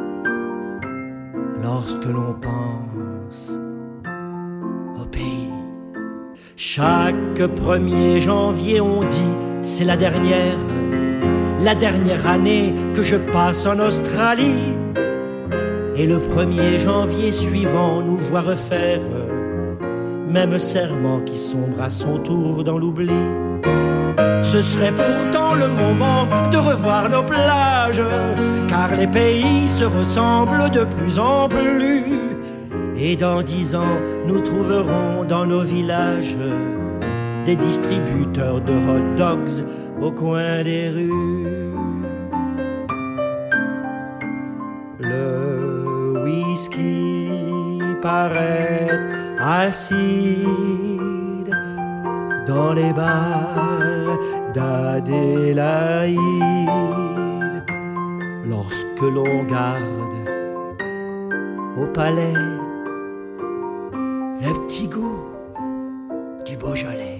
lorsque l'on pense au pays. Chaque 1er janvier on dit c'est la dernière année que je passe en Australie. Et le 1er janvier suivant nous voit refaire même serment qui sombre à son tour dans l'oubli. Ce serait pourtant le moment de revoir nos plages, car les pays se ressemblent de plus en plus. Et dans 10 ans, nous trouverons dans nos villages des distributeurs de hot dogs au coin des rues. Le whisky paraît acide dans les bars d'Adélaïde lorsque l'on garde au palais le petit goût du Beaujolais.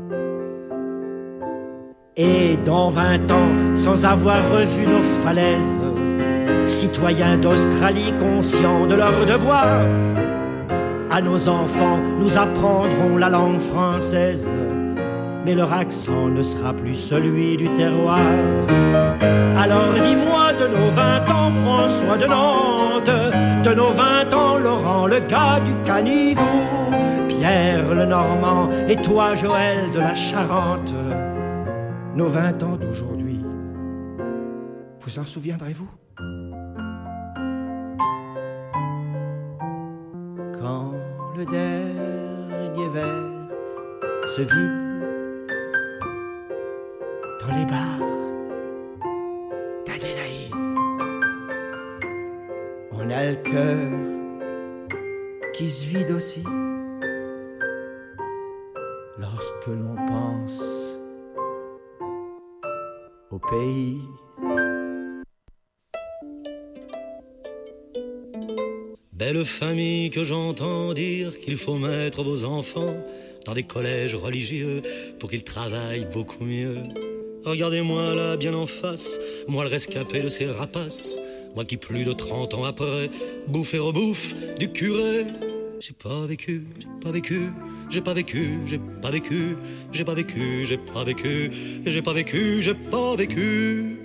Et dans 20 ans, sans avoir revu nos falaises, citoyens d'Australie conscients de leur devoir, à nos enfants nous apprendrons la langue française, mais leur accent ne sera plus celui du terroir. Alors dis-moi de nos 20 ans François de Nantes, de nos 20 ans Laurent le gars du Canigou, Pierre le Normand et toi Joël de la Charente, nos 20 ans d'aujourd'hui, vous en souviendrez-vous? Quand le dernier verre se vide dans les bars d'Adélaïde, on a le cœur qui se vide aussi lorsque l'on pense au pays. Belle famille que j'entends dire qu'il faut mettre vos enfants dans des collèges religieux pour qu'ils travaillent beaucoup mieux. Regardez-moi là, bien en face, moi le rescapé de ces rapaces, moi qui plus de 30 ans après bouffe et rebouffe du curé. J'ai pas vécu, j'ai pas vécu, j'ai pas vécu, j'ai pas vécu, j'ai pas vécu, j'ai pas vécu, j'ai pas vécu, j'ai pas vécu.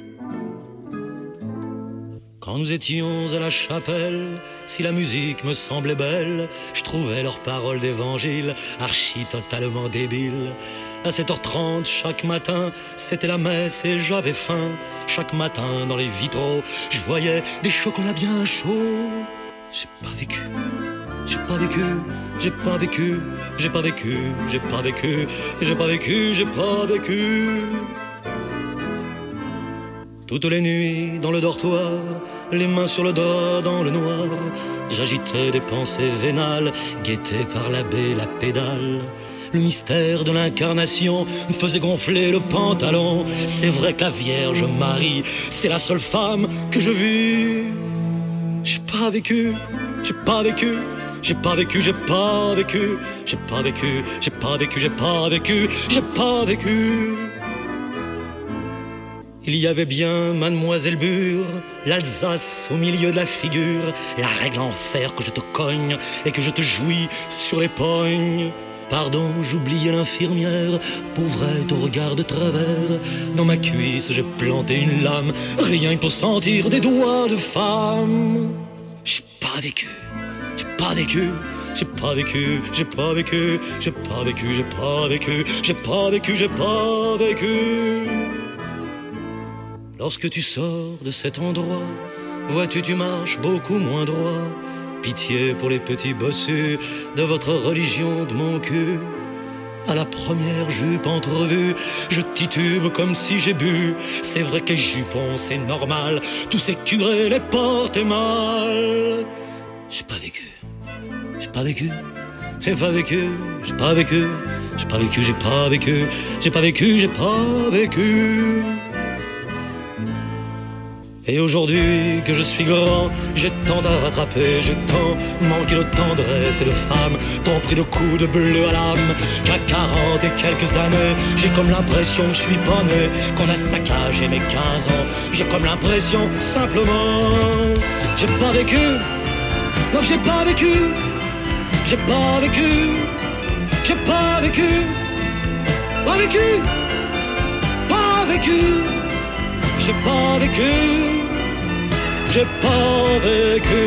Quand nous étions à la chapelle, si la musique me semblait belle, je trouvais leurs paroles d'évangile archi totalement débiles. À 7h30 chaque matin, c'était la messe et j'avais faim. Chaque matin dans les vitraux, je voyais des chocolats bien chauds. J'ai pas vécu, j'ai pas vécu, j'ai pas vécu, j'ai pas vécu, j'ai pas vécu, j'ai pas vécu, j'ai pas vécu. Toutes les nuits dans le dortoir, les mains sur le dos dans le noir, j'agitais des pensées vénales, guettées par l'abbé la pédale. Le mystère de l'incarnation me faisait gonfler le pantalon. C'est vrai que la Vierge Marie, c'est la seule femme que je vis. J'ai pas vécu, j'ai pas vécu, j'ai pas vécu, j'ai pas vécu, j'ai pas vécu, j'ai pas vécu, j'ai pas vécu, j'ai pas vécu. Il y avait bien Mademoiselle Bure, l'Alsace au milieu de la figure, la règle en fer que je te cogne et que je te jouis sur les pognes. Pardon, j'oubliais l'infirmière, pauvrette au regard de travers. Dans ma cuisse, j'ai planté une lame, rien que pour sentir des doigts de femme. J'ai pas vécu, j'ai pas vécu, j'ai pas vécu, j'ai pas vécu, j'ai pas vécu, j'ai pas vécu, j'ai pas vécu, j'ai pas vécu. Lorsque tu sors de cet endroit, vois-tu, tu marches beaucoup moins droit. Pitié pour les petits bossus de votre religion de mon cul. À la première jupe entrevue, je titube comme si j'ai bu. C'est vrai que les jupons, c'est normal, tous ces curés les portent mal. J'ai pas vécu, j'ai pas vécu, j'ai pas vécu, j'ai pas vécu, j'ai pas vécu, j'ai pas vécu, j'ai pas vécu, j'ai pas vécu. Et aujourd'hui que je suis grand, j'ai tant à rattraper, j'ai tant manqué de tendresse et de femme, tant pris de coups de bleu à l'âme, qu'à 40 et quelques années, j'ai comme l'impression que je suis pas né, qu'on a saccagé mes 15 ans, j'ai comme l'impression simplement, j'ai pas vécu, donc j'ai pas vécu, j'ai pas vécu, j'ai pas vécu, pas vécu, pas vécu. J'ai pas vécu, j'ai pas vécu.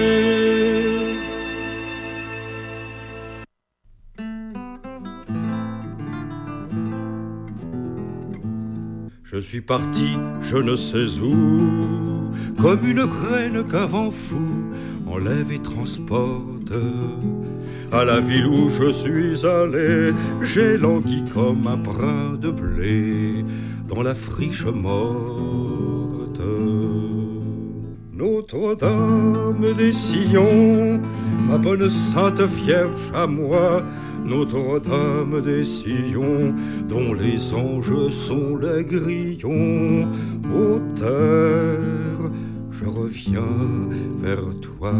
Je suis parti, je ne sais où, comme une graine qu'un vent fou enlève et transporte. À la ville où je suis allé, j'ai langui comme un brin de blé dans la friche morte. Notre-Dame des Sillons, ma bonne Sainte Vierge à moi, Notre-Dame des Sillons, dont les anges sont les grillons. Ô terre, je reviens vers toi.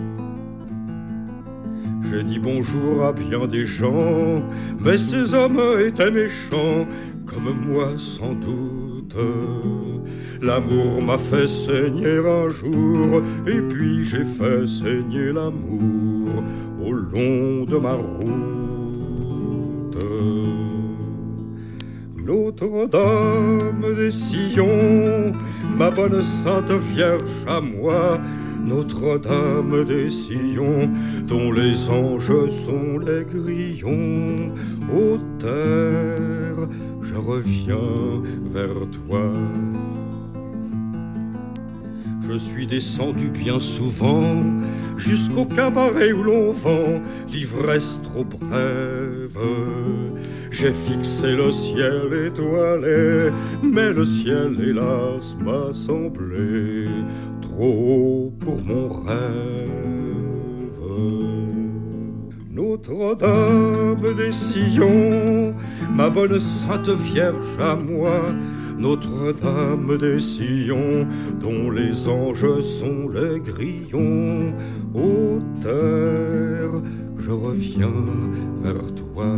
J'ai dit bonjour à bien des gens, mais ces hommes étaient méchants, comme moi sans doute. L'amour m'a fait saigner un jour, et puis j'ai fait saigner l'amour au long de ma route. Notre-Dame des Sillons, ma bonne Sainte Vierge à moi, Notre-Dame des Sillons, dont les anges sont les grillons. Ô terre, je reviens vers toi. Je suis descendu bien souvent jusqu'au cabaret où l'on vend l'ivresse trop brève. J'ai fixé le ciel étoilé, mais le ciel, hélas, m'a semblé trop haut pour mon rêve. Notre-Dame des Sillons, ma bonne Sainte Vierge à moi, Notre Notre-Dame des Sillons, dont les anges sont les grillons. Ô terre, je reviens vers toi.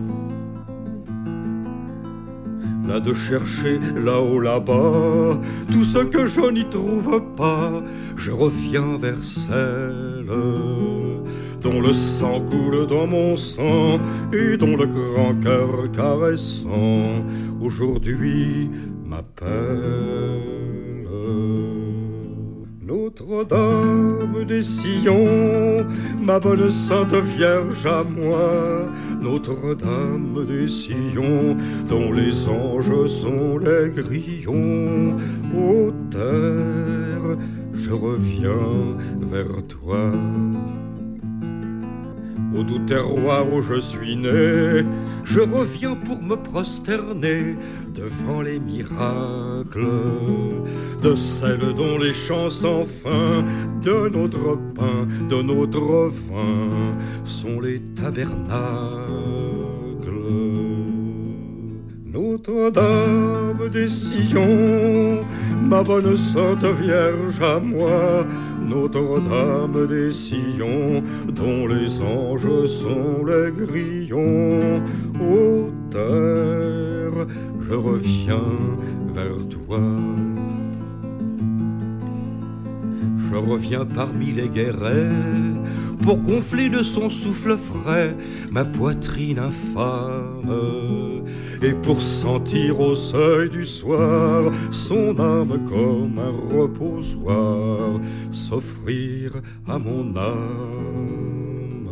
Là de chercher, là-haut, là-bas, tout ce que je n'y trouve pas, je reviens vers celle dont le sang coule dans mon sang et dont le grand cœur caressant aujourd'hui m'appelle. Notre-Dame des Sillons, ma bonne Sainte Vierge à moi, Notre-Dame des Sillons, dont les anges sont les grillons. Ô terre, je reviens vers toi. Au doux terroir où je suis né, je reviens pour me prosterner devant les miracles de celles dont les chants sans fin, de notre pain, de notre vin, sont les tabernacles. Notre-Dame des Sillons, ma bonne Sainte Vierge à moi, Notre-Dame des Sillons, dont les anges sont les grillons. Ô terre, je reviens vers toi. Je reviens parmi les guérets pour gonfler de son souffle frais ma poitrine infâme et pour sentir au seuil du soir son âme comme un reposoir s'offrir à mon âme.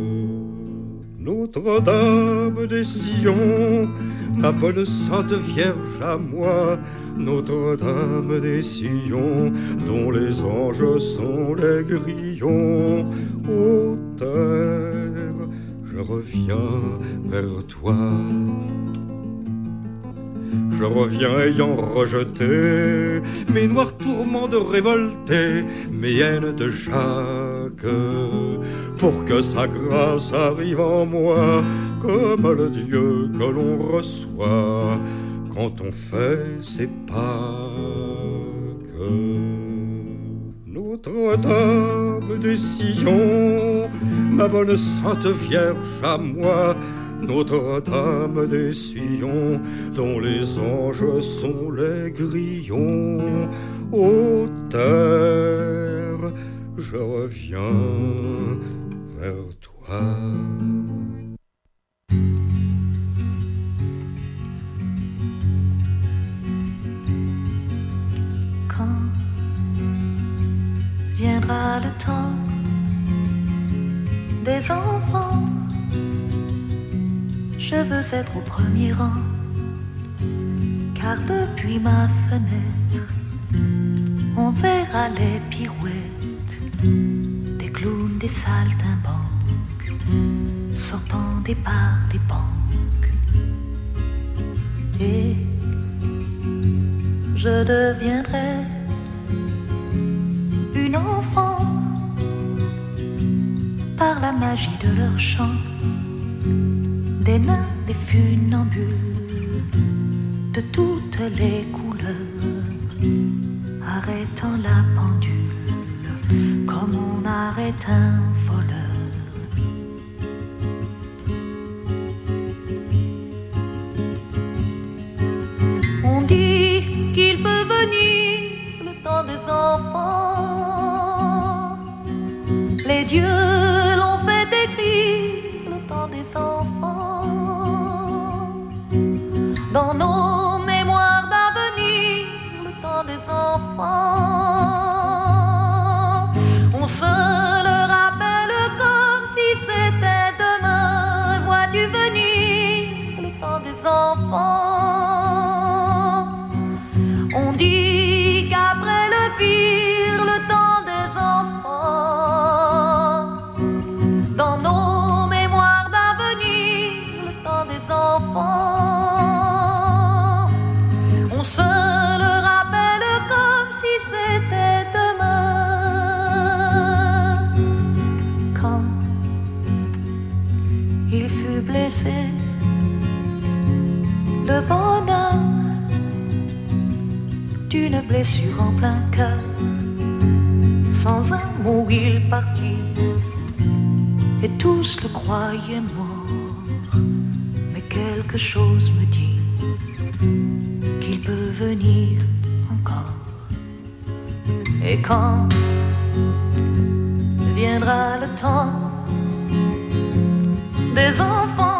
Notre-Dame des Sillons, ma bonne Sainte Vierge à moi, Notre-Dame des Sillons, dont les anges sont les grillons. Ô terre, je reviens vers toi. Je reviens ayant rejeté mes noirs tourments de révolté, mes haines de Jacques, pour que sa grâce arrive en moi comme le Dieu que l'on reçoit quand on fait ses Pâques. Notre-Dame des Sillons, ma bonne Sainte Vierge à moi, Notre-Dame des Sillons, dont les anges sont les grillons. Ô terre, je reviens vers toi. Quand viendra le temps des enfants, je veux être au premier rang, car depuis ma fenêtre, on verra les pirouettes des clowns, des saltimbanques, sortant des bars, des banques. Et je deviendrai une enfant par la magie de leur chant, des nains, des funambules, de toutes les couleurs, arrêtant la pendule comme on arrête un voleur. On dit qu'il peut venir le temps des enfants, les dieux l'ont fait écrire le temps des enfants, dans nos mémoires d'avenir le temps des enfants. On se le rappelle comme si c'était demain. Vois-tu venir le temps des enfants? On dit qu'après le pire, le temps des enfants. où il partit, et tous le croyaient mort. Mais quelque chose me dit qu'il peut venir encore. Et quand viendra le temps des enfants,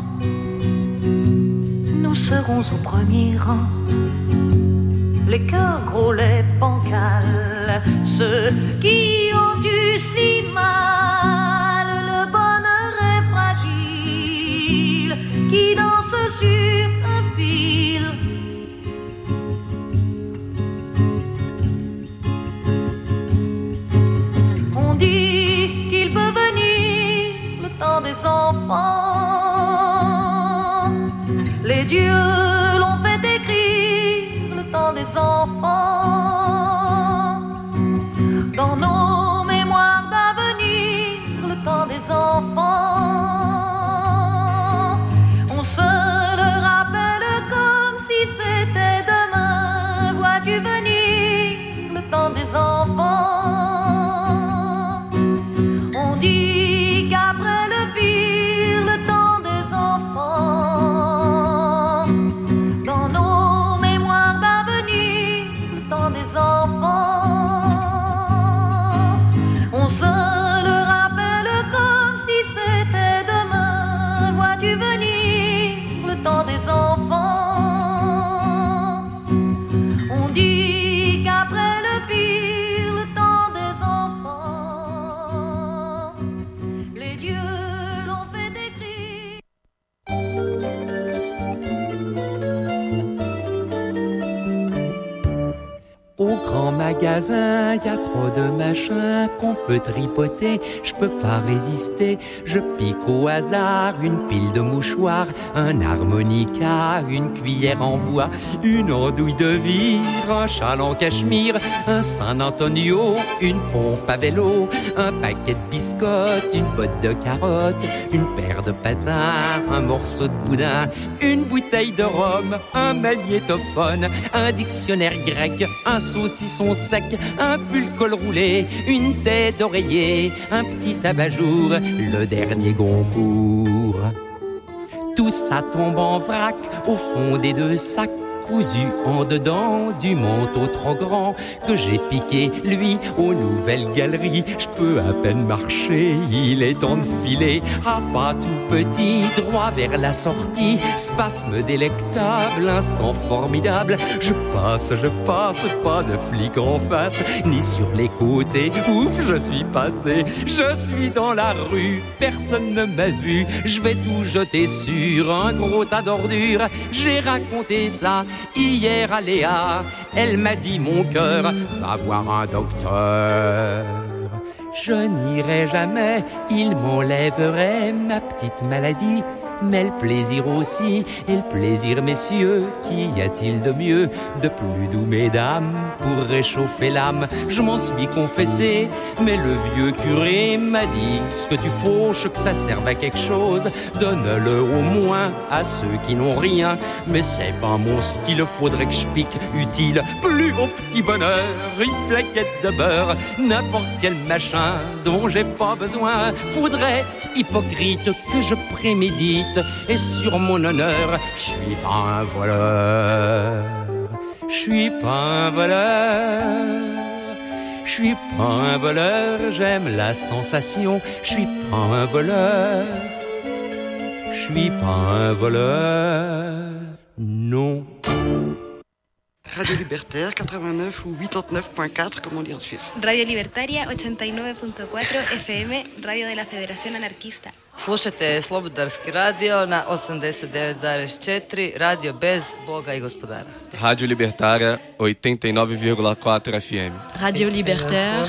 nous serons au premier rang. Les cœurs gros, les pancales, ceux qui ont eu si mal. Le bonheur est fragile, qui danse sur un fil. On dit qu'il peut venir le temps des enfants. Les dieux l'ont fait écrire le temps des enfants. Dans nos mémoires d'avenir, le temps des enfants. On se le rappelle comme si c'était demain. Vois-tu venir le temps des enfants? On dit qu'après le pire, le temps des enfants. Dans nos mémoires d'avenir, le temps des enfants. On se le rappelle comme si c'était demain. Vois-tu venir le temps des enfants? On dit qu'après le pire, le temps des enfants. Les dieux l'ont fait écrire. Au grand magasin, y a trop de machins qu'on peut tripoter. Je peux pas résister, je pique au hasard une pile de mouchoirs, un harmonica, une cuillère en bois, une andouille de vire, un châle en cachemire, un San Antonio, une pompe à vélo, un paquet de biscottes, une botte de carottes, une paire de patins, un morceau de boudin, une bouteille de rhum, un magnétophone, un dictionnaire grec, un saucisson sec, un pull col roulé, une tête d'oreiller, un petit abat-jour, le dernier Goncourt. Tout ça tombe en vrac au fond des deux sacs, cousu en dedans du manteau trop grand que j'ai piqué, lui, aux nouvelles galeries. Je peux à peine marcher, il est temps de filer à pas tout petit, droit vers la sortie. Spasme délectable, instant formidable. Je passe, pas de flic en face, ni sur les côtés. Ouf, je suis passé, je suis dans la rue, personne ne m'a vu. Je vais tout jeter sur un gros tas d'ordures. J'ai raconté ça hier à Léa, elle m'a dit mon cœur, va voir un docteur. Je n'irai jamais, il m'enlèverait ma petite maladie, mais le plaisir aussi, et le plaisir messieurs, qu'y a-t-il de mieux, de plus doux mesdames, pour réchauffer l'âme? Je m'en suis confessé, mais le vieux curé m'a dit, ce que tu fauches, que ça serve à quelque chose, donne-le au moins à ceux qui n'ont rien. Mais c'est pas mon style, faudrait que je pique utile, plus au petit bonheur, une plaquette de beurre, n'importe quel machin dont j'ai pas besoin. Faudrait, hypocrite, que je prémédite, et sur mon honneur, je suis pas un voleur. Je suis pas un voleur. Je suis pas un voleur, j'aime la sensation. Je suis pas un voleur. Je suis pas un voleur. Non. Radio Libertaire 89 ou 89.4, comme on dit en Suisse. Radio Libertaria 89.4 FM, Radio de la Federación Anarquista. Slušajte Slobodarski radio na 89,4, radio bez Boga i gospodara. Rádio Libertária 89,4 FM. Radio Libertaire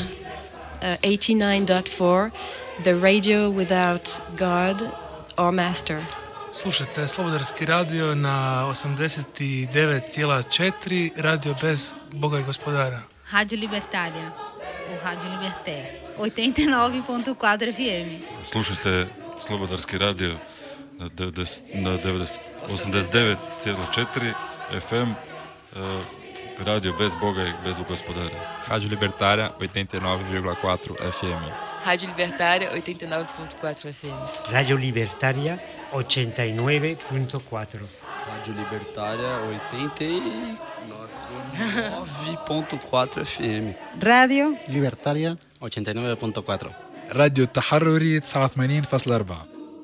89.4, the radio without God or master. Slušajte Slobodarski radio na 89,4, radio bez Boga i gospodara. Radio Libertaria, o Radio Libertaire 89.4 FM. Slušajte Slobodarski radio na 89,4 FM, Radio bez Boga i bez gospodara. Rádio Libertária 89,4 FM. Rádio Libertária 89.4 FM. Radio Libertaria 89.4. Rádio Libertária 89.4 FM. Radio Libertaria 89.4. راديو التحرري 89.4.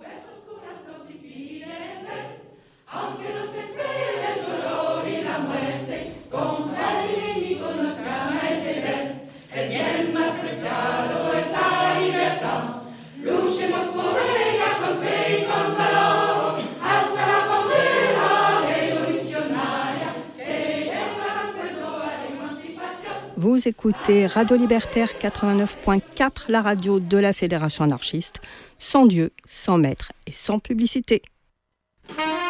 Vous écoutez Radio Libertaire 89.4, la radio de la Fédération anarchiste, sans Dieu, sans maître et sans publicité.